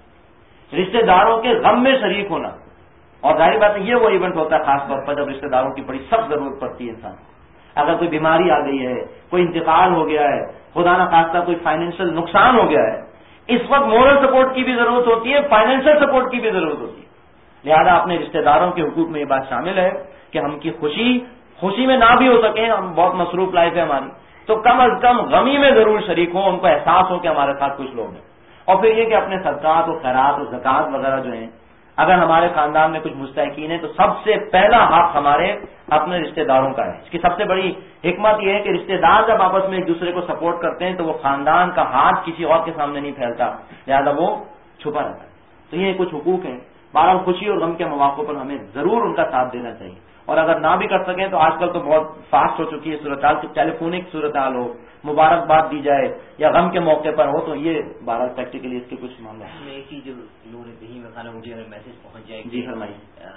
رشتہ داروں کے غم میں شریک ہونا, اور ظاہر بات ہے یہ وہ ایونٹ ہوتا ہے خاص طور پر جب رشتہ داروں کی بڑی سخت ضرورت پڑتی ہے انسان. اگر کوئی بیماری آ گئی ہے, کوئی انتقال ہو گیا ہے, خدا نہ خواستہ کوئی فائنینشیل نقصان ہو گیا ہے, اس وقت مورل سپورٹ کی بھی ضرورت ہوتی ہے, فائنینشیل سپورٹ کی بھی ضرورت ہوتی ہے. لہذا اپنے رشتہ داروں کے حقوق میں یہ بات شامل ہے کہ ہم کی خوشی خوشی میں نہ بھی ہو سکیں, ہم بہت مصروف لائف ہے ہماری, تو کم از کم غمی میں ضرور شریک ہوں, ان کو احساس ہو کہ ہمارے ساتھ کچھ لوگ ہیں. اور پھر یہ کہ اپنے صدقات و خیرات و زکوٰۃ وغیرہ جو ہیں, اگر ہمارے خاندان میں کچھ مستحقین ہیں تو سب سے پہلا حق ہمارے اپنے رشتہ داروں کا ہے. اس کی سب سے بڑی حکمت یہ ہے کہ رشتہ دار جب آپس میں ایک دوسرے کو سپورٹ کرتے ہیں تو وہ خاندان کا ہاتھ کسی اور کے سامنے نہیں پھیلتا, لہذا وہ چھپا رہتا ہے. تو یہ کچھ حقوق ہیں. بہرحال خوشی اور غم کے مواقع پر ہمیں ضرور ان کا ساتھ دینا چاہیے, اور اگر نہ بھی کر سکیں تو آج کل تو بہت فاسٹ ہو چکی ہے صورتحال, ٹیلی فونک صورتحال ہو, مبارکباد دی جائے یا غم کے موقع پر ہو, تو یہ بہرحال پریکٹیکلی اس کے کچھ معاملہ ہے. ایک چیز جو لوگوں نے کہیں میں کھانا مجھے میسج پہنچ جائے جی فرمائیے.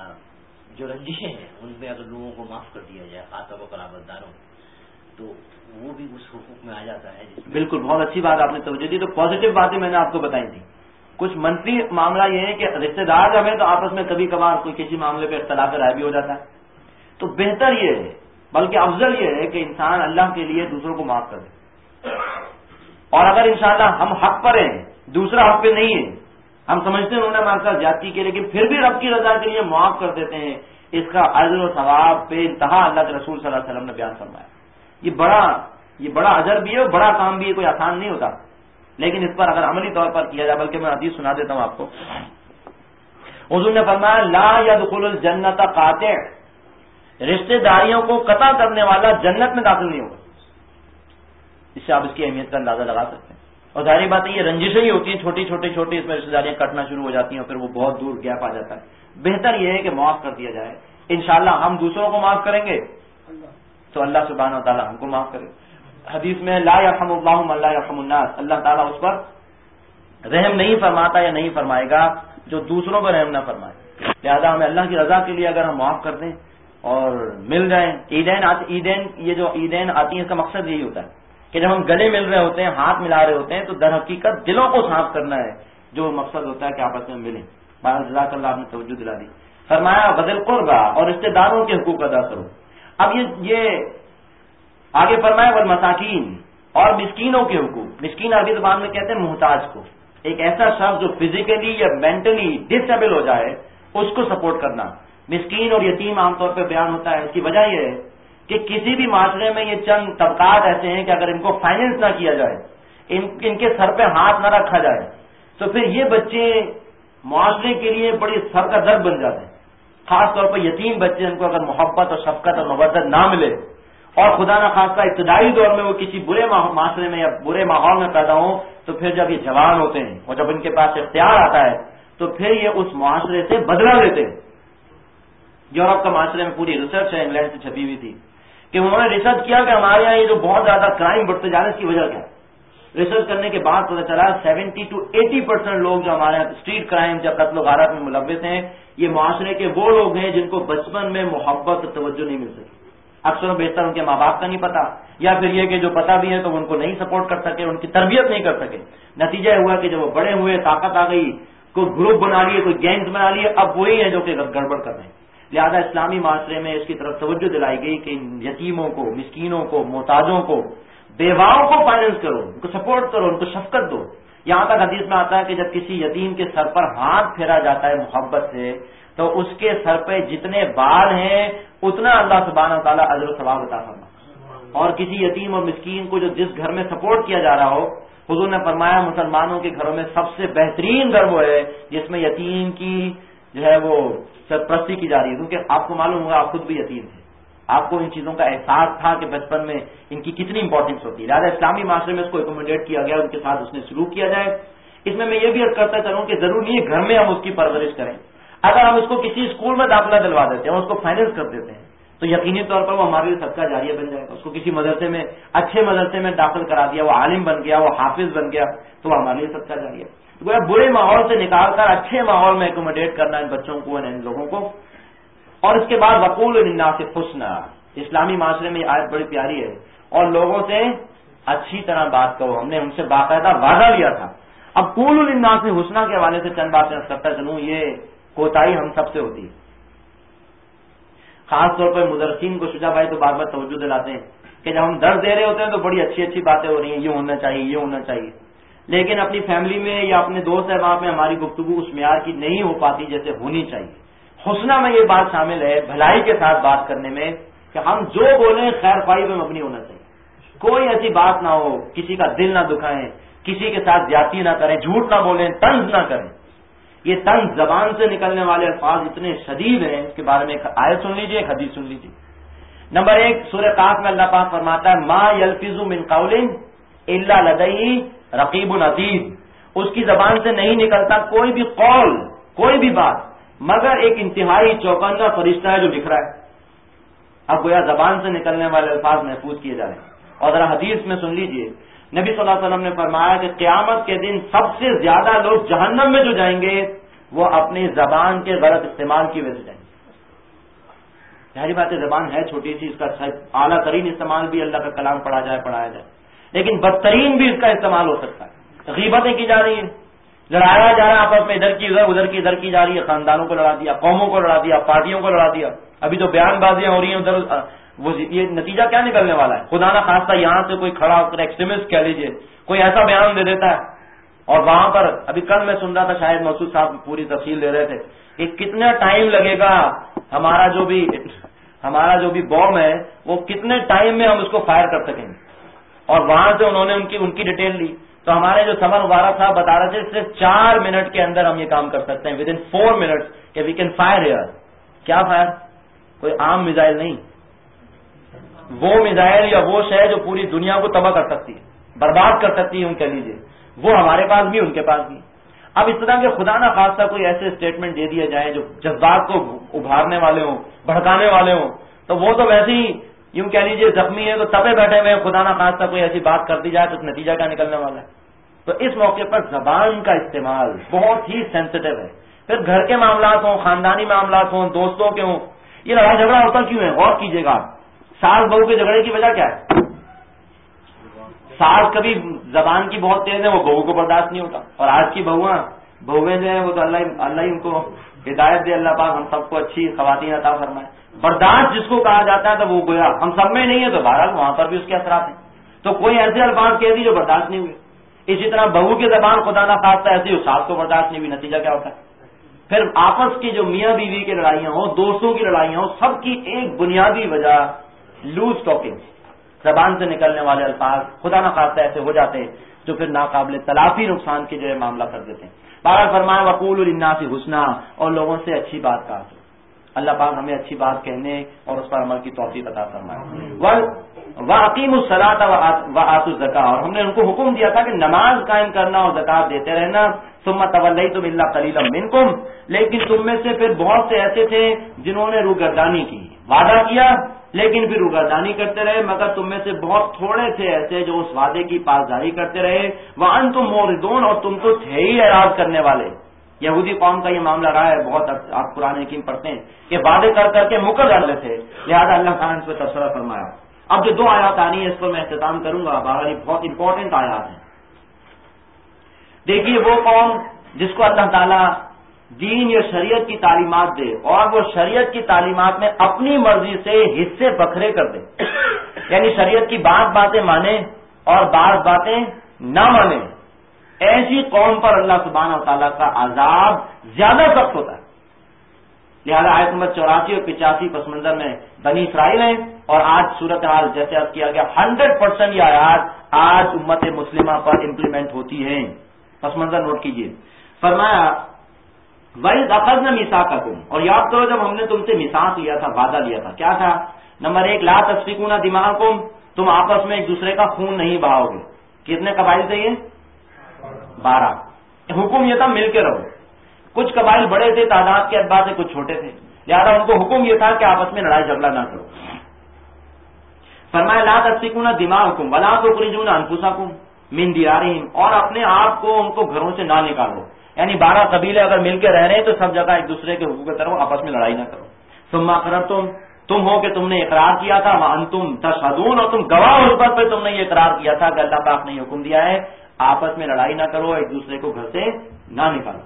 جو رنجشیں ہیں ان میں اگر لوگوں کو معاف کر دیا جائے خاص طور پر قرابت داروں, تو وہ بھی اس حقوق میں آ جاتا ہے. بالکل, بہت اچھی بات آپ نے توجہ دی. تو پازیٹو باتیں میں نے آپ کو بتائی تھی. کچھ منفی معاملہ یہ ہے کہ رشتہ دار جب ہے تو آپس میں کبھی کبھار کوئی کسی معاملے پہ اختلاف رائے بھی ہو جاتا ہے. تو بہتر یہ ہے, بلکہ افضل یہ ہے کہ انسان اللہ کے لیے دوسروں کو معاف کر دے, اور اگر انشاءاللہ ہم حق پر ہیں, دوسرا حق پہ نہیں ہے, ہم سمجھتے ہیں انہوں نے ہمارے ساتھ زیادتی کی, لیکن پھر بھی رب کی رضا کے لیے معاف کر دیتے ہیں, اس کا اجر و ثواب بے انتہا اللہ کے رسول صلی اللہ علیہ وسلم نے بیان فرمایا. یہ بڑا یہ بڑا اجر بھی ہے اور بڑا کام بھی ہے, کوئی آسان نہیں ہوتا, لیکن اس پر اگر عملی طور پر کیا جائے, بلکہ میں حدیث سنا دیتا ہوں آپ کو. حضور نے فرمایا لا يدخل الجنت قاطع, رشتہ داریوں کو قطع کرنے والا جنت میں داخل نہیں ہوگا. اس سے آپ اس کی اہمیت کا اندازہ لگا سکتے ہیں. اور ظاہری بات ہے یہ رنجشیں ہی ہوتی ہیں چھوٹی چھوٹی چھوٹی, اس میں رشتہ داریاں کٹنا شروع ہو جاتی ہیں اور پھر وہ بہت دور گیپ آ جاتا ہے. بہتر یہ ہے کہ معاف کر دیا جائے. انشاءاللہ ہم دوسروں کو معاف کریں گے تو اللہ سبحانہ و تعالیٰ ہم کو معاف کرے. حدیث میں لا یرحم اللہ من لا یرحم الناس, اللہ تعالیٰ اس پر رحم نہیں فرماتا یا نہیں فرمائے گا جو دوسروں پر رحم نہ فرمائے. لہذا ہمیں اللہ کی رضا کے لیے اگر ہم معاف کر دیں اور مل جائیں. عیدین عیدین یہ جو عیدین آتی ہیں اس کا مقصد یہی ہوتا ہے کہ جب ہم گلے مل رہے ہوتے ہیں, ہاتھ ملا رہے ہوتے ہیں, تو در حقیقت دلوں کو صاف کرنا ہے, جو مقصد ہوتا ہے کہ آپس میں ملیں. بہرحال جزاک اللہ, آپ نے توجہ دلا دی. فرمایا بذل قربا, اور رشتہ داروں کے حقوق ادا کرو. اب یہ یہ آگے فرمایا والمساکین, اور مسکینوں کے حقوق. مسکین عربی زبان میں کہتے ہیں محتاج کو, ایک ایسا شخص جو فزیکلی یا مینٹلی ڈس ایبل ہو جائے اس کو سپورٹ کرنا. مسکین اور یتیم عام طور پہ بیان ہوتا ہے. اس کی وجہ یہ ہے کہ کسی بھی معاشرے میں یہ چند طبقات ایسے ہیں کہ اگر ان کو فائنینس نہ کیا جائے, ان ان کے سر پہ ہاتھ نہ رکھا جائے, تو پھر یہ بچے معاشرے کے لیے بڑی سر کا درد بن جاتے ہیں. خاص طور پر یتیم بچے, ان کو اگر محبت اور شفقت اور مودت نہ ملے, اور خدا نہ خواستہ ابتدائی دور میں وہ کسی برے معاشرے میں یا برے ماحول میں پیدا ہوں, تو پھر جب یہ جوان ہوتے ہیں اور جب ان کے پاس اختیار آتا ہے تو پھر یہ اس معاشرے سے بدلہ لیتے ہیں. یورپ کا معاشرے میں پوری ریسرچ ہے, انگلینڈ سے چھپی ہوئی تھی, کہ انہوں نے ریسرچ کیا کہ ہمارے یہاں یہ جو بہت زیادہ کرائم بڑھتے جانے اس کی وجہ کیا ہے. ریسرچ کرنے کے بعد پتہ چلا سیونٹی ٹو ایٹی پرسینٹ لوگ جو ہمارے یہاں اسٹریٹ کرائم یا قتل و غارت میں ملوث ہیں, یہ معاشرے کے وہ لوگ ہیں جن کو بچپن میں محبت اور توجہ نہیں مل سکی. اکثر و بیشتر ان کے ماں باپ کا نہیں پتا، یا پھر یہ کہ جو پتا بھی ہے تو ان کو نہیں سپورٹ کر سکے، ان کی تربیت نہیں کر سکے. نتیجہ ہوا کہ جب وہ بڑے ہوئے، طاقت آ گئی، کوئی گروپ بنا لیے، کوئی گینگز بنا لیے، اب وہی ہے جو کہ گڑبڑ کر رہے ہیں. لہذا اسلامی معاشرے میں اس کی طرف توجہ دلائی گئی کہ یتیموں کو، مسکینوں کو، محتاجوں کو، بیواؤں کو فائننس کرو، ان کو سپورٹ کرو، ان کو شفقت دو. یہاں تک حدیث میں آتا ہے کہ جب کسی یتیم کے سر پر ہاتھ پھیرا جاتا ہے محبت سے تو اس کے سر پہ جتنے بال ہیں اتنا اللہ سبحانہ و تعالیٰ اجر و ثواب عطا فرماتا ہے. اور کسی یتیم اور مسکین کو جو جس گھر میں سپورٹ کیا جا رہا ہو، حضور نے فرمایا مسلمانوں کے گھروں میں سب سے بہترین گھر وہ ہے جس میں یتیم کی جو ہے وہ سرپرستی کی جا رہی ہے. کیونکہ آپ کو معلوم ہوگا آپ خود بھی یتیم تھے، آپ کو ان چیزوں کا احساس تھا کہ بچپن میں ان کی کتنی امپورٹنس ہوتی ہے. لہٰذا اسلامی معاشرے میں اس کو ایکوموڈیٹ کیا گیا، ان کے ساتھ اس نے سلوک کیا جائے. اس میں میں یہ بھی عرض کرتا چلوں کہ ضروری نہیں ہے گھر میں ہم اس کی پرورش کریں. اگر ہم اس کو کسی اسکول میں داخلہ دلوا دیتے ہیں، اس کو فائننس کر دیتے ہیں، تو یقینی طور پر وہ ہمارے لیے صدقہ جاریہ بن جائے گا. اس کو کسی مدرسے میں، اچھے مدرسے میں داخل کرا دیا، وہ عالم بن گیا، وہ حافظ بن گیا، تو وہ ہمارے لیے صدقہ جاریہ. گویا برے ماحول سے نکال کر اچھے ماحول میں ایکوموڈیٹ کرنا ان بچوں کو، ان لوگوں کو. اور اس کے بعد وقول للناس حسنا، اسلامی معاشرے میں یہ آیت بڑی پیاری ہے. اور لوگوں سے اچھی طرح بات کرو، ہم نے ان سے باقاعدہ وعدہ لیا تھا. اب قول للناس حسنا کے حوالے سے چند باتیں کرتا چلوں، یہ کوتاہی ہم سب سے ہوتی ہے. خاص طور پر مدرسین کو شجاع بھائی تو بار بار توجہ دلاتے ہیں کہ جب ہم درس دے رہے ہوتے ہیں تو بڑی اچھی اچھی باتیں ہو رہی ہیں، یہ ہونا چاہیے، یہ ہونا چاہیے، لیکن اپنی فیملی میں یا اپنے دوست احباب میں ہماری گفتگو اس معیار کی نہیں ہو پاتی جیسے ہونی چاہیے. حسنہ میں یہ بات شامل ہے بھلائی کے ساتھ بات کرنے میں کہ ہم جو بولیں خیر خواہی پہ مبنی ہونا چاہیے. کوئی ایسی بات نہ ہو، کسی کا دل نہ دکھائیں، کسی کے ساتھ زیادتی نہ کریں، جھوٹ نہ بولیں، طنز نہ کریں. یہ طنز زبان سے نکلنے والے الفاظ اتنے شدید ہیں، اس کے بارے میں ایک آیت سن لیجیے، ایک حدیث سن لیجیے. نمبر ایک، سورہ قاف میں اللہ پاک فرماتا ہے ما یلفظ من قول الا لدیہ رقیب عتید. اس کی زبان سے نہیں نکلتا کوئی بھی قول، کوئی بھی بات، مگر ایک انتہائی چوکندہ فرشتہ ہے جو لکھ رہا ہے. اب گویا زبان سے نکلنے والے الفاظ محفوظ کیے جائیں. اور ذرا حدیث میں سن لیجئے، نبی صلی اللہ علیہ وسلم نے فرمایا کہ قیامت کے دن سب سے زیادہ لوگ جہنم میں جو جائیں گے وہ اپنی زبان کے غلط استعمال کی وجہ سے جائیں گے. ظاہری بات ہے زبان ہے چھوٹی سی، اس کا اعلیٰ ترین استعمال بھی اللہ کا کلام پڑھا جائے پڑھایا جائے، لیکن بدترین بھی اس کا استعمال ہو سکتا ہے. غیبتیں کی جا رہی ہیں، لڑایا جا رہا ہے آپس میں، ادھر کی ادھر ادھر کی ادھر کی جا رہی ہے، خاندانوں کو لڑا دیا، قوموں کو لڑا دیا، پارٹیوں کو لڑا دیا. ابھی تو بیان بازیاں ہو رہی ہیں ادھر، وہ یہ نتیجہ کیا نکلنے والا ہے؟ خدا نہ خواستہ یہاں سے کوئی کھڑا ہو کر ایکسٹریمسٹ کہہ لیجیے کوئی ایسا بیان دے دیتا ہے، اور وہاں پر ابھی کل میں سن رہا تھا، شاید مسعود صاحب پوری تفصیل دے رہے تھے کہ کتنا ٹائم لگے گا ہمارا جو بھی ہمارا جو بھی بوم ہے وہ کتنے ٹائم میں ہم اس کو فائر کر سکیں گے. اور وہاں سے انہوں نے ان کی ان کی ڈیٹیل لی، تو ہمارے جو سمر مبارک صاحب بتا رہے تھے صرف چار منٹ کے اندر ہم یہ کام کر سکتے ہیں، ود ان فور منٹ کہ وی کین فائر ہیئر. کیا فائر؟ کوئی عام میزائل نہیں، وہ میزائل یا وہ شے جو پوری دنیا کو تباہ کر سکتی ہے، برباد کر سکتی ہے، ان کہہ لیجیے، وہ ہمارے پاس بھی ان کے پاس بھی. اب اس طرح کے خدا نہ خواستہ کوئی ایسے اسٹیٹمنٹ دے دیا جائے جو جذبات کو ابھارنے والے ہوں، بھڑکانے والے ہوں، تو وہ تو ویسے ہی یوں کہہ لیجیے زخمی ہے تو تپے بیٹھے ہوئے، خدا نہ خواستہ کوئی ایسی بات کر دی جائے تو نتیجہ کیا نکلنے والا ہے. تو اس موقع پر زبان کا استعمال بہت ہی سینسٹیو ہے. پھر گھر کے معاملات ہوں، خاندانی معاملات ہوں، دوستوں کے ہوں، یہ لڑائی جھگڑا ہوتا کیوں ہے؟ غور کیجیے گا. ساس بہو کے جھگڑے کی وجہ کیا ہے؟ ساس کبھی زبان کی بہت تیز ہے، وہ بہو کو برداشت نہیں ہوتا. اور آج کی بہویں بہویں جو ہیں وہ تو اللہ اللہ ان کو ہدایت دے، اللہ پاک ہم سب کو اچھی خواتین عطا فرمائے. برداشت جس کو کہا جاتا ہے تو وہ گویا ہم سب میں نہیں ہے، تو بہرحال وہاں پر بھی اس کے اثرات ہیں. تو کوئی ایسے الفاظ کہہ دی جو برداشت نہیں ہوئے. اسی طرح بہو کی زبان خدا نہ خواستہ ایسی ساس کو برداشت نہیں ہوئی، نتیجہ کیا ہوتا ہے؟ پھر آپس کی جو میاں بیوی کی لڑائیاں ہوں، دوستوں کی لڑائیاں ہوں، سب کی ایک بنیادی وجہ لوز ٹاکنگ، زبان سے نکلنے والے الفاظ خدا نہ خواستہ ایسے ہو جاتے ہیں جو پھر ناقابل تلافی نقصان کے جو ہے معاملہ کر دیتے ہیں. بہرحال فرمایا وقول للناس حسنا، اور لوگوں سے اچھی بات کہا. اللہ پاک ہمیں اچھی بات کہنے اور اس پر عمل کی توفیق عطا فرمائے. وَأَقِیمُوا الصَّلَاةَ وَآتُوا الزَّکَاةَ، اور ہم نے ان کو حکم دیا تھا کہ نماز قائم کرنا اور زکات دیتے رہنا. ثُمَّ تَوَلَّیْتُمْ إِلَّا قَلِیلًا مِنکُم، لیکن تم میں سے پھر بہت سے ایسے تھے جنہوں نے روگردانی کی، وعدہ کیا لیکن پھر روگردانی کرتے رہے، مگر تم میں سے بہت تھوڑے تھے ایسے جو اس وعدے کی پاسداری کرتے رہے. وَأَنتُم مُعْرِضُونَ، اور تم تو تھے ہی اعراض کرنے والے. یہودی قوم کا یہ معاملہ رہا ہے، بہت آپ قرآن حکیم پڑھتے ہیں کہ وعدے کر کر کے مکر جاتے تھے، لہٰذا اللہ تعالیٰ نے اس پہ تبصرہ فرمایا۔ اب جو دو آیات آنی ہے اس پر میں اختتام کروں گا، بہرحال بہت امپورٹنٹ آیات ہیں۔ دیکھیے وہ قوم جس کو اللہ تعالیٰ دین یا شریعت کی تعلیمات دے اور وہ شریعت کی تعلیمات میں اپنی مرضی سے حصے بکھرے کر دے، یعنی شریعت کی بعض باتیں مانے اور بعض باتیں نہ مانے، ایسی قوم پر اللہ سبحانہ و تعالیٰ کا عذاب زیادہ سخت ہوتا ہے۔ لہذا آیت نمبر چوراسی اور پچاسی پس منظر میں بنی اسرائیل ہیں، اور آج صورتحال جیسے عرض کیا گیا ہنڈریڈ پرسینٹ یہ آیات آج امت مسلمہ پر امپلیمنٹ ہوتی ہیں۔ پس منظر نوٹ کیجیے، فرمایا وَإِذْ أَخَذْنَا مِيثَاقَكُمْ، اور یاد کرو جب ہم نے تم سے میثاق لیا تھا، وعدہ لیا تھا، کیا تھا؟ نمبر ایک، لا تسفکون دماءکم، تم آپس میں ایک دوسرے کا خون نہیں بہاؤ گے۔ کتنے قبائل تھے یہ؟ بارہ۔ حکم یہ تھا مل کے رہو، کچھ قبائل بڑے تھے تعداد کے اعتبار سے، کچھ چھوٹے تھے، لہذا ان کو حکم یہ تھا کہ آپس میں لڑائی جھگڑا نہ کرو۔ فرمایا لا تسفکون دماءکم ولا تخرجون انفسکم من دیارہم، اور اپنے آپ کو ان کو گھروں سے نہ نکالو، یعنی بارہ قبیلے اگر مل کے رہ رہے ہیں تو سب جگہ ایک دوسرے کے حقوق کی طرف آپس میں لڑائی نہ کرو۔ ثم اقررتم، تم ہو کہ تم نے اقرار کیا تھا، وانتم تشہدون، اور تم گواہ ہو اس بات پہ تم نے یہ اقرار کیا تھا کہ اللہ پاک نے حکم دیا ہے آپس میں لڑائی نہ کرو، ایک دوسرے کو گھر سے نہ نکالو۔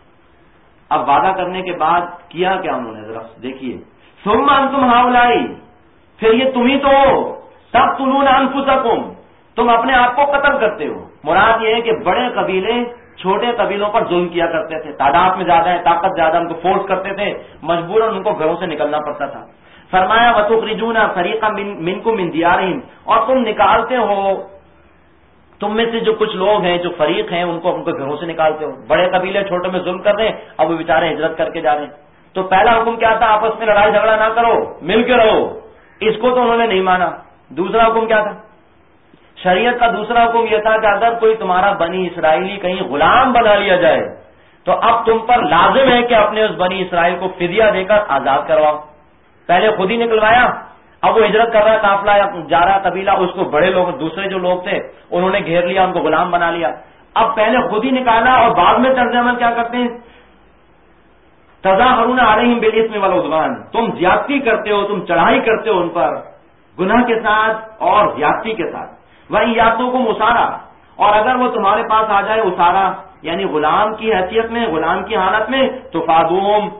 اب وعدہ کرنے کے بعد کیا کیا انہوں نے، ذرا دیکھیے، ثم انتم ہؤلاء، پھر یہ تم ہی تو ہو، تقتلون انفسکم، تم اپنے آپ کو قتل کرتے ہو۔ مراد یہ ہے کہ بڑے قبیلے چھوٹے قبیلوں پر ظلم کیا کرتے تھے، تعداد میں زیادہ ہے، طاقت زیادہ، ان کو فورس کرتے تھے، مجبوراً ان کو گھروں سے نکلنا پڑتا تھا۔ فرمایا وَتُخْرِجُونَ فَرِيقًا مِنْكُمْ مِنْ دِيَارِهِمْ، اور تم نکالتے ہو، تم میں سے جو کچھ لوگ ہیں، جو فریق ہیں، ان کو ان کے گھروں سے نکالتے ہو۔ بڑے قبیلے چھوٹے میں ظلم کر رہے ہیں، اب وہ بیچارے ہجرت کر کے جا رہے ہیں۔ تو پہلا حکم کیا تھا؟ آپس میں لڑائی جھگڑا نہ کرو، مل کے رہو، اس کو تو انہوں نے نہیں مانا۔ دوسرا حکم کیا تھا؟ شریعت کا دوسرا حکم یہ تھا کہ اگر کوئی تمہارا بنی اسرائیلی کہیں غلام بنا لیا جائے تو اب تم پر لازم ہے کہ اپنے اس بنی اسرائیل کو فدیہ دے کر آزاد کرواؤ۔ پہلے خود ہی نکلوایا، اب وہ ہجرت کر رہا قافلہ یا جا رہا قبیلہ، اس کو بڑے لوگ، دوسرے جو لوگ تھے انہوں نے گھیر لیا، ان کو غلام بنا لیا۔ اب پہلے خود ہی نکالا اور بعد میں طرز عمل کیا کرتے ہیں؟ تظاہرون علیہم بالاسم والعدوان، تم زیادتی کرتے ہو، تم چڑھائی کرتے ہو ان پر گناہ کے ساتھ اور زیادتی کے ساتھ۔ وَإِن يَأْتُوكُمْ أُسَارَىٰ، اور اگر وہ تمہارے پاس آ جائے اسارا یعنی غلام کی حیثیت میں، غلام کی حالت میں، تو فادوہم،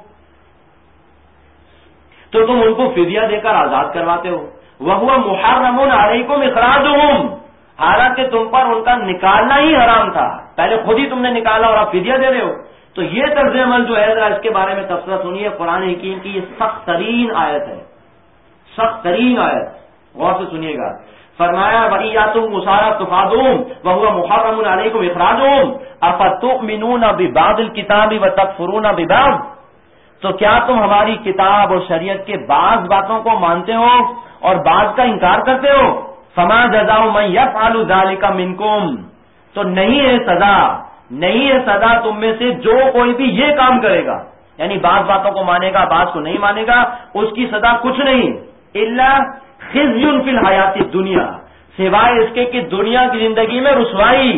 تو تم ان کو فدیہ دے کر آزاد کرواتے ہو۔ وَهُوَ مُحَرَّمٌ عَلَيْكُمْ إِخْرَاجُهُمْ، حالانکہ تم پر ان کا نکالنا ہی حرام تھا، پہلے خود ہی تم نے نکالا اور آپ فدیہ دے رہے ہو۔ تو یہ طرز عمل جو ہے، ذرا اس کے بارے میں تفصیل سنیے، قرآن حکیم کی یہ سخت ترین آیت ہے، سخت ترین آیت، غور سے سنیے گا۔ فرمایا وَإِيَّاتُهُمْ أُسَارَىٰ تُفَادُوهُمْ وَهُوَ مُحَرَّمٌ عَلَيْكُمْ إِخْرَاجُهُمْ أَفَتُؤْمِنُونَ بِبَعْضِ الْكِتَابِ وَتَكْفُرُونَ بِبَعْضٍ، تو کیا تم ہماری کتاب اور شریعت کے بعض باتوں کو مانتے ہو اور بعض کا انکار کرتے ہو؟ فَمَا جَزَاءُ مَن يَفْعَلُ ذَلِكَ مِنكُمْ، تو نہیں ہے سزا، نہیں ہے سزا تم میں سے جو کوئی بھی یہ کام کرے گا، یعنی بعض باتوں کو مانے گا بعض کو نہیں مانے گا، اس کی سزا کچھ نہیں، الا خزی فی الحیات الدنیا، سوائے اس کے کہ دنیا کی زندگی میں رسوائی۔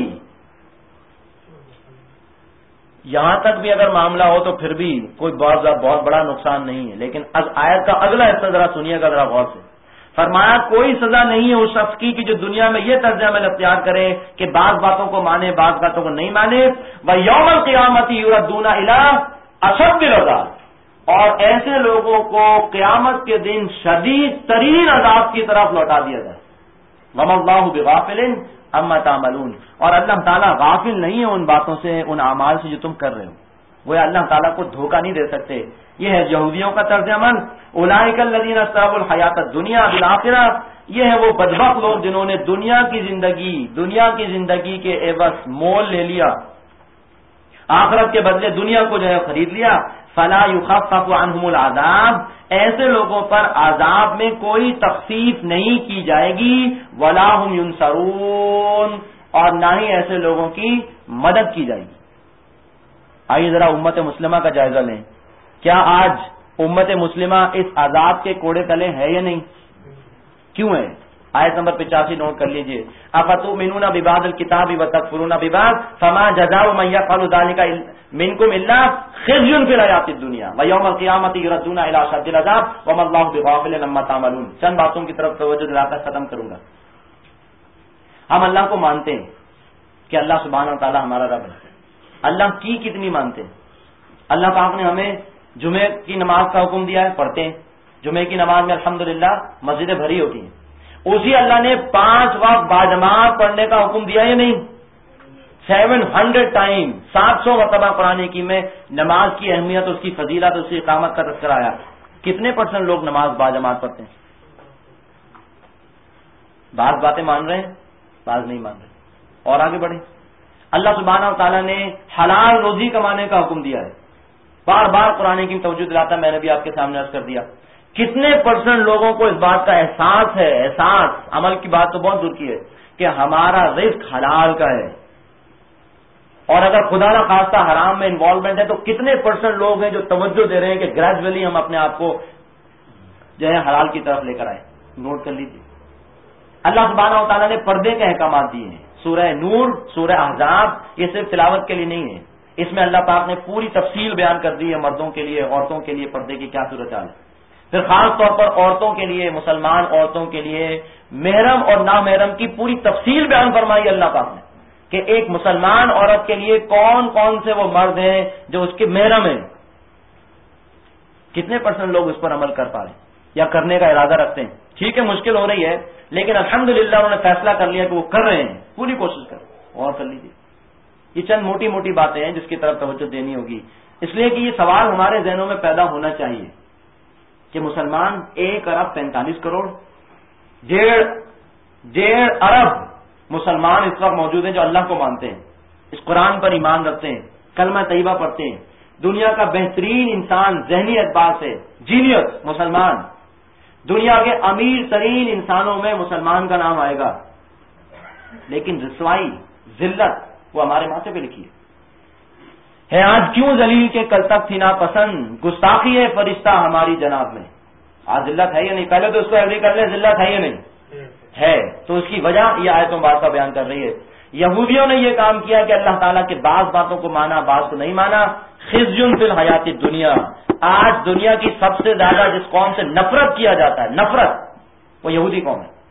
یہاں تک بھی اگر معاملہ ہو تو پھر بھی کوئی بہت بہت بڑا نقصان نہیں ہے، لیکن آیت کا اگلا حصہ ذرا سنیے گا ذرا غور سے۔ فرمایا کوئی سزا نہیں ہے اس شخص کی کہ جو دنیا میں یہ طرز عمل اختیار کرے کہ بعض باتوں کو مانے بعض باتوں کو نہیں مانے۔ وَيَوْمَ الْقِيَامَةِ يُرَدُّونَ إِلَىٰ أَشَدِّ الْعَذَابِ، اور ایسے لوگوں کو قیامت کے دن شدید ترین عذاب کی طرف لوٹا دیا جائے۔ وَمَا اللَّهُ بِغَافِلٍ عَمَّا تَعْمَلُونَ، اور اللہ تعالیٰ غافل نہیں ہے ان باتوں سے، ان اعمال سے جو تم کر رہے ہو، وہ اللہ تعالیٰ کو دھوکہ نہیں دے سکتے۔ یہ ہے یہودیوں کا طرز عمل، اولئک الذین اشتروا الحیات الدنیا بالآخرہ، یہ ہے وہ بدبخت لوگ جنہوں نے دنیا کی زندگی دنیا کی زندگی کے عوض مول لے لیا، آخرت کے بدلے دنیا کو جو ہے خرید لیا۔ فلا یخفف عنہم العذاب، ایسے لوگوں پر عذاب میں کوئی تخفیف نہیں کی جائے گی، ولا هم ینصرون، اور نہ ہی ایسے لوگوں کی مدد کی جائے گی۔ آئیے ذرا امت مسلمہ کا جائزہ لیں، کیا آج امت مسلمہ اس عذاب کے کوڑے تلے ہے یا نہیں؟ کیوں ہے؟ آیت نمبر پچاسی نوٹ کر لیجئے. افتؤمنون ببعض الکتاب وتکفرون ببعض فما جزاء من يفعل ذلك منكم الا خزي في الحیاۃ الدنیا ویوم القیامۃ یردون الی اشد العذاب وما اللہ بغافل عما تعملون. چند باتوں کی طرف توجہ دلا کر ختم کروں گا. ہم اللہ کو مانتے ہیں کہ اللہ سبحانہ و تعالی ہمارا رب ہے. اللہ کی کتنی مانتے ہیں؟ اللہ پاک نے ہمیں جمعے کی نماز کا حکم دیا ہے، پڑھتے ہیں. جمعے کی نماز میں الحمدللہ مسجدیں بھری ہوتی ہیں. اسی اللہ نے پانچ وقت باجماعت پڑھنے کا حکم دیا یا نہیں؟ سیون ہنڈریڈ ٹائم سات سو مرتبہ قرآن کی میں نماز کی اہمیت، اس کی فضیلت، اس کی اقامت کا تذکرہ آیا. کتنے پرسنٹ لوگ نماز باجماعت پڑھتے ہیں؟ بعض باتیں مان رہے ہیں، بعض نہیں مان رہے. اور آگے بڑھیں. اللہ سبحانہ و تعالیٰ نے حلال روزی کمانے کا حکم دیا ہے. بار بار قرآن کی توجہ دلاتا، میں نے بھی آپ کے سامنے عرض کر دیا. کتنے پرسنٹ لوگوں کو اس بات کا احساس ہے، احساس عمل کی بات تو بہت دور کی ہے، کہ ہمارا رزق حلال کا ہے. اور اگر خدا نہ خواستہ حرام میں انوالومنٹ ہے تو کتنے پرسنٹ لوگ ہیں جو توجہ دے رہے ہیں کہ گریجولی ہم اپنے آپ کو جو ہے حلال کی طرف لے کر آئے. نوٹ کر لیجیے. اللہ سبحانہ و تعالیٰ نے پردے کے احکامات دیے ہیں. سورہ نور، سورہ احزاب، یہ صرف تلاوت کے لیے نہیں ہے. اس میں اللہ پاک نے پوری تفصیل بیان کر دی ہے مردوں کے لیے، عورتوں کے لیے پردے کی کیا صورتحال ہے. پھر خاص طور پر عورتوں کے لیے، مسلمان عورتوں کے لیے محرم اور نامحرم کی پوری تفصیل بیان فرمائی اللہ پاک نے کہ ایک مسلمان عورت کے لیے کون کون سے وہ مرد ہیں جو اس کے محرم ہیں. کتنے پرسنٹ لوگ اس پر عمل کر پا رہے ہیں یا کرنے کا ارادہ رکھتے ہیں؟ ٹھیک ہے مشکل ہو رہی ہے، لیکن الحمدللہ انہوں نے فیصلہ کر لیا کہ وہ کر رہے ہیں. پوری کوشش کریں اور کر لیجیے. یہ چند موٹی موٹی باتیں ہیں جس کی طرف توجہ دینی ہوگی، اس لیے کہ یہ سوال ہمارے ذہنوں میں پیدا ہونا چاہیے کہ مسلمان ایک ارب پینتالیس کروڑ ڈیڑھ ڈیڑھ ارب مسلمان اس وقت موجود ہیں جو اللہ کو مانتے ہیں، اس قرآن پر ایمان رکھتے ہیں، کلمہ طیبہ پڑھتے ہیں. دنیا کا بہترین انسان ذہنی اعتبار سے جینیس مسلمان، دنیا کے امیر ترین انسانوں میں مسلمان کا نام آئے گا. لیکن رسوائی، ذلت وہ ہمارے ماتھے پہ لکھی ہے. آج کیوں ذلیل کے کل تک تھی ناپسند، گستاخی ہے فرشتہ ہماری جناب میں. آج ذلت ہے یا نہیں؟ پہلے تو اس کو ایگری کر لیں، ذلت ہے یا نہیں ہے. تو اس کی وجہ یہ آیتوں بات کا بیان کر رہی ہے. یہودیوں نے یہ کام کیا کہ اللہ تعالیٰ کے بعض باتوں کو مانا، بعض کو نہیں مانا. خزی فی الحیات الدنیا. آج دنیا کی سب سے زیادہ جس قوم سے نفرت کیا جاتا ہے، نفرت، وہ یہودی قوم ہے.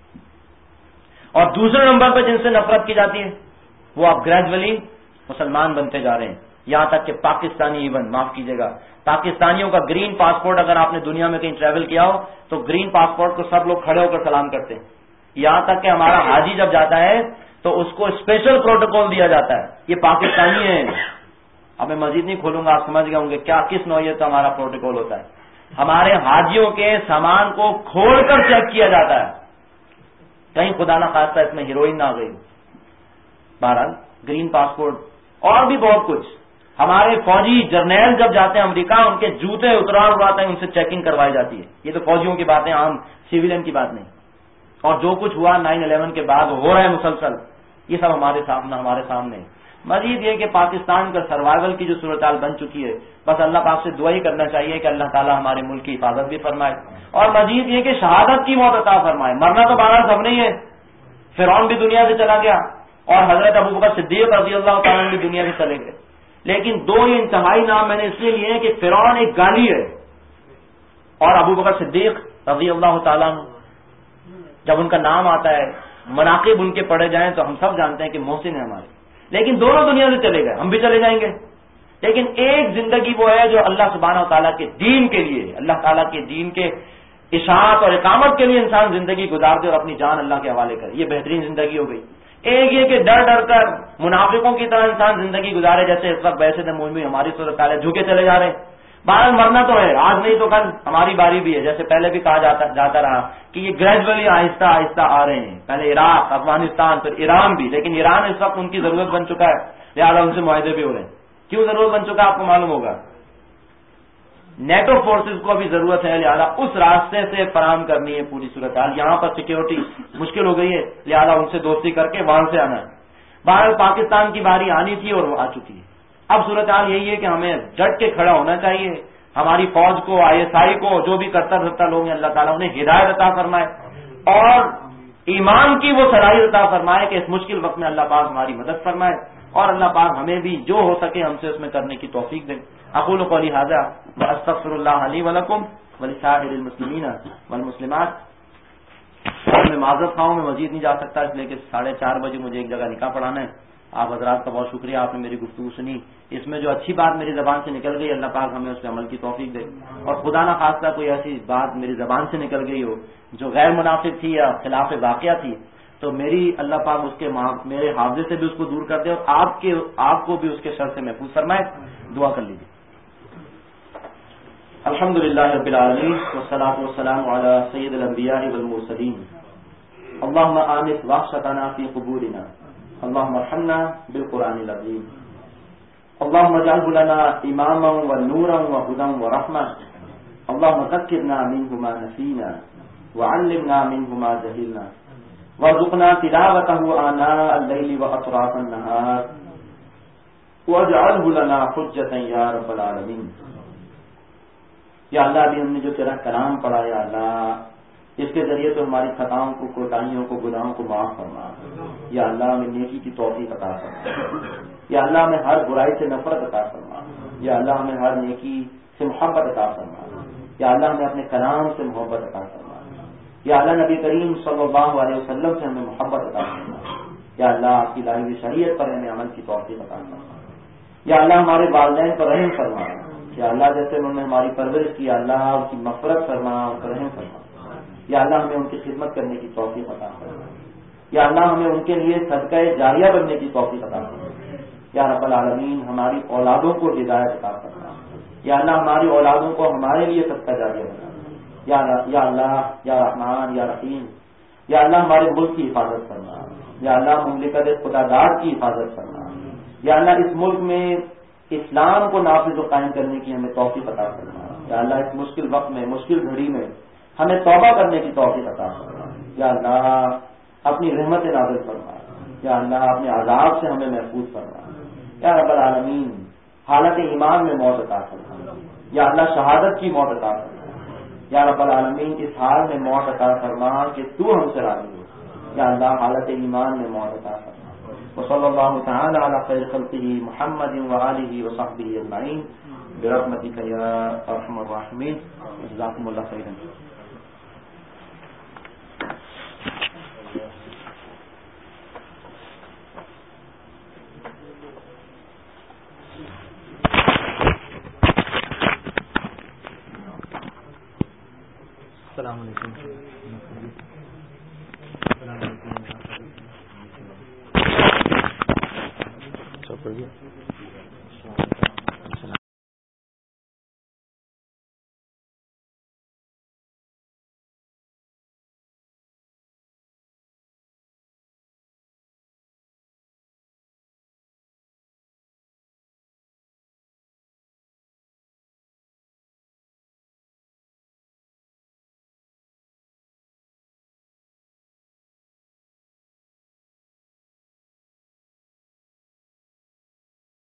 اور دوسرے نمبر پہ جن سے نفرت کی جاتی ہے وہ اب گریجولی مسلمان بنتے جا رہے ہیں. یہاں تک کہ پاکستانی ایون، معاف کیجیے گا، پاکستانیوں کا گرین پاسپورٹ اگر آپ نے دنیا میں کہیں ٹریول کیا ہو تو گرین پاسپورٹ کو سب لوگ کھڑے ہو کر سلام کرتے ہیں. یہاں تک کہ ہمارا حاجی جب جاتا ہے تو اس کو اسپیشل پروٹوکول دیا جاتا ہے، یہ پاکستانی ہے. اب میں مزید نہیں کھولوں گا، آپ سمجھ گئے ہوں گے کیا کس نوعیت کا ہمارا پروٹوکول ہوتا ہے. ہمارے حاجیوں کے سامان کو کھول کر چیک کیا جاتا ہے، کہیں خدا نہ خواستہ اس میں ہیروئن نہ آ گئی. بہرحال گرین پاسپورٹ اور بھی بہت کچھ. ہمارے فوجی جرنیل جب جاتے ہیں امریکہ، ان کے جوتے اترا اڑاتے ہیں، ان سے چیکنگ کروائی جاتی ہے. یہ تو فوجیوں کی باتیں، عام سویلین کی بات نہیں. اور جو کچھ ہوا نائن الیون کے بعد ہو رہا ہے مسلسل، یہ سب ہمارے سامنے ہمارے سامنے. مزید یہ کہ پاکستان کا سروائیول کی جو صورتحال بن چکی ہے، بس اللہ پاک سے دعا ہی کرنا چاہیے کہ اللہ تعالیٰ ہمارے ملک کی حفاظت بھی فرمائے، اور مزید یہ کہ شہادت کی موت عطا فرمائے. مرنا تو بہرحال سب نہیں ہے. فرعون بھی دنیا سے چلا گیا اور حضرت ابوبکر صدیق رضی اللہ تعالیٰ بھی دنیا سے چلے گئے. لیکن دو یہ انتہائی نام میں نے اس لیے لیے ہیں کہ فرعون ایک گالی ہے اور ابوبکر صدیق رضی اللہ تعالیٰ جب ان کا نام آتا ہے، مناقب ان کے پڑھے جائیں تو ہم سب جانتے ہیں کہ محسن ہے ہمارے. لیکن دونوں دنیا سے چلے گئے، ہم بھی چلے جائیں گے. لیکن ایک زندگی وہ ہے جو اللہ سبحانہ و تعالیٰ کے دین کے لیے، اللہ تعالیٰ کے دین کے اشاعت اور اقامت کے لیے انسان زندگی گزار دے اور اپنی جان اللہ کے حوالے کرے. یہ بہترین زندگی ہو گئی. ایک یہ کہ ڈر ڈر کر منافقوں کی طرح انسان زندگی گزارے، جیسے اس وقت ویسے مومن ہماری صورت حال ہے، جھکے چلے جا رہے ہیں. بہرحال مرنا تو ہے، آج نہیں تو کل ہماری باری بھی ہے. جیسے پہلے بھی کہا جاتا جاتا رہا کہ یہ گریجولی آہستہ آہستہ آ رہے ہیں. پہلے عراق، افغانستان، پھر ایران بھی. لیکن ایران اس وقت ان کی ضرورت بن چکا ہے، لہٰذا ان سے معاہدے بھی ہو رہے ہیں. کیوں ضرورت بن چکا آپ کو معلوم ہوگا. نیٹو فورسز کو بھی ضرورت ہے، لہٰذا اس راستے سے فراہم کرنی ہے پوری صورتحال. یہاں پر سیکیورٹی مشکل ہو گئی ہے، لہٰذا ان سے دوستی کر کے وہاں سے آنا ہے. بہرحال پاکستان کی باری آنی تھی اور وہ آ چکی ہے. اب صورتحال یہی ہے کہ ہمیں ڈٹ کے کھڑا ہونا چاہیے. ہماری فوج کو، آئی ایس آئی کو، جو بھی کرتا دھرتا لوگ ہیں، اللہ تعالیٰ انہیں ہدایت عطا فرمائے. اور ایمان کی وہ صلاحیت عطا فرمائے کہ اس مشکل وقت میں اللہ پاک ہماری مدد فرمائے، اور اللہ پاک ہمیں بھی جو ہو سکے ہم سے اس میں کرنے کی توفیق دے۔ اقول قولی ھذا واستغفر اللہ لی ولکم ولسائر المسلمین والمسلمات۔ اور میں معذرت خواہ ہوں، میں مزید نہیں جا سکتا اس لیے کہ ساڑھے چار بجے مجھے ایک جگہ نکاح پڑھانا ہے۔ آپ حضرات کا بہت شکریہ، آپ نے میری گفتگو سنی، اس میں جو اچھی بات میری زبان سے نکل گئی اللہ پاک ہمیں اس پہ عمل کی توفیق دے، اور خدا نہ خواستہ کوئی ایسی بات میری زبان سے نکل گئی ہو جو غیر مناسب تھی یا خلاف واقعہ تھی تو میری اللہ پاک اس کے میرے حافظے سے بھی اس کو دور کر دے، اور آپ کے آپ کو بھی اس کے شر سے محفوظ فرمائے۔ دعا کر لیجیے۔ الحمد للہ رب العالمین والصلاۃ والسلام علی سید الانبیاء والمرسلین، اللهم آنس وحشتنا فی قبورنا، اللهم ارحمنا بالقرآن العظیم، اللهم اجعله لنا اماما ونورا وهدى ورحمة، اللهم ذکرنا منه ما نسینا وعلمنا منه ما جهلنا وارزقنا تلاوته آناء الليل وأطراف النهار واجعله لنا حجة یا رب العالمین۔ یا اللہ ابھی ہم نے جو تیرا کلام پڑھا یا اللہ اس کے ذریعے تو ہماری خطاؤں کو، کوتاہیوں کو، گناہوں کو معاف فرما، یا اللہ ہمیں نیکی کی توفیق عطا فرما، یا اللہ ہمیں ہر برائی سے نفرت عطا فرما، یا اللہ ہمیں ہر نیکی سے محبت عطا فرما، یا اللہ ہمیں اپنے کلام سے محبت عطا فرما، یا اللہ نبی کریم صلی اللہ علیہ وسلم سے ہمیں محبت عطا فرما، یا اللہ آپ کی لائی ہوئی شریعت پر ہمیں عمل کی توفیق عطا فرما، یا اللہ ہمارے والدین پر رحم فرما، یا اللہ جیسے انہوں نے ہماری پرورش کی اللہ ان کی مغفرت فرما، ان پر رحم فرما، یا اللہ ہمیں ان کی خدمت کرنے کی توفیق عطا فرما، یا اللہ ہمیں ان کے لیے صدقہ جاریہ بننے کی توفیق عطا فرما، یا رب العالمین ہماری اولادوں کو ہدایت عطا فرما، یا اللہ ہماری اولادوں کو ہمارے لیے صدقہ جاریہ بنا، یا یا اللہ یا رحمان یا رحیم، یا اللہ ہمارے ملک کی حفاظت فرما، یا اللہ مملکت خدا داد کی حفاظت فرما، یا اللہ اس ملک میں اسلام کو نافذ و قائم کرنے کی ہمیں توفیق عطا فرما، یا اللہ اس مشکل وقت میں، مشکل گھڑی میں ہمیں توبہ کرنے کی توفیق عطا فرما، یا اللہ اپنی رحمت نازل فرما، یا اللہ اپنے عذاب سے ہمیں محفوظ فرما، یا رب العالمین حالت ایمان میں موت عطا فرما، یا اللہ شہادت کی موت عطا فرما، یا رب العالمین اس حال میں موت عطا فرما کہ تو ہم سے راضی ہو، یا اللہ حالت ایمان میں موت عطا فرما۔ وصلی اللہ تعالی علی خیر خلقہ محمد وآلہ وصحبہ اجمعین برحمتک یا ارحم الراحمین۔ جزاکم اللہ خیرا۔ السلام علیکم۔ السلام علیکم۔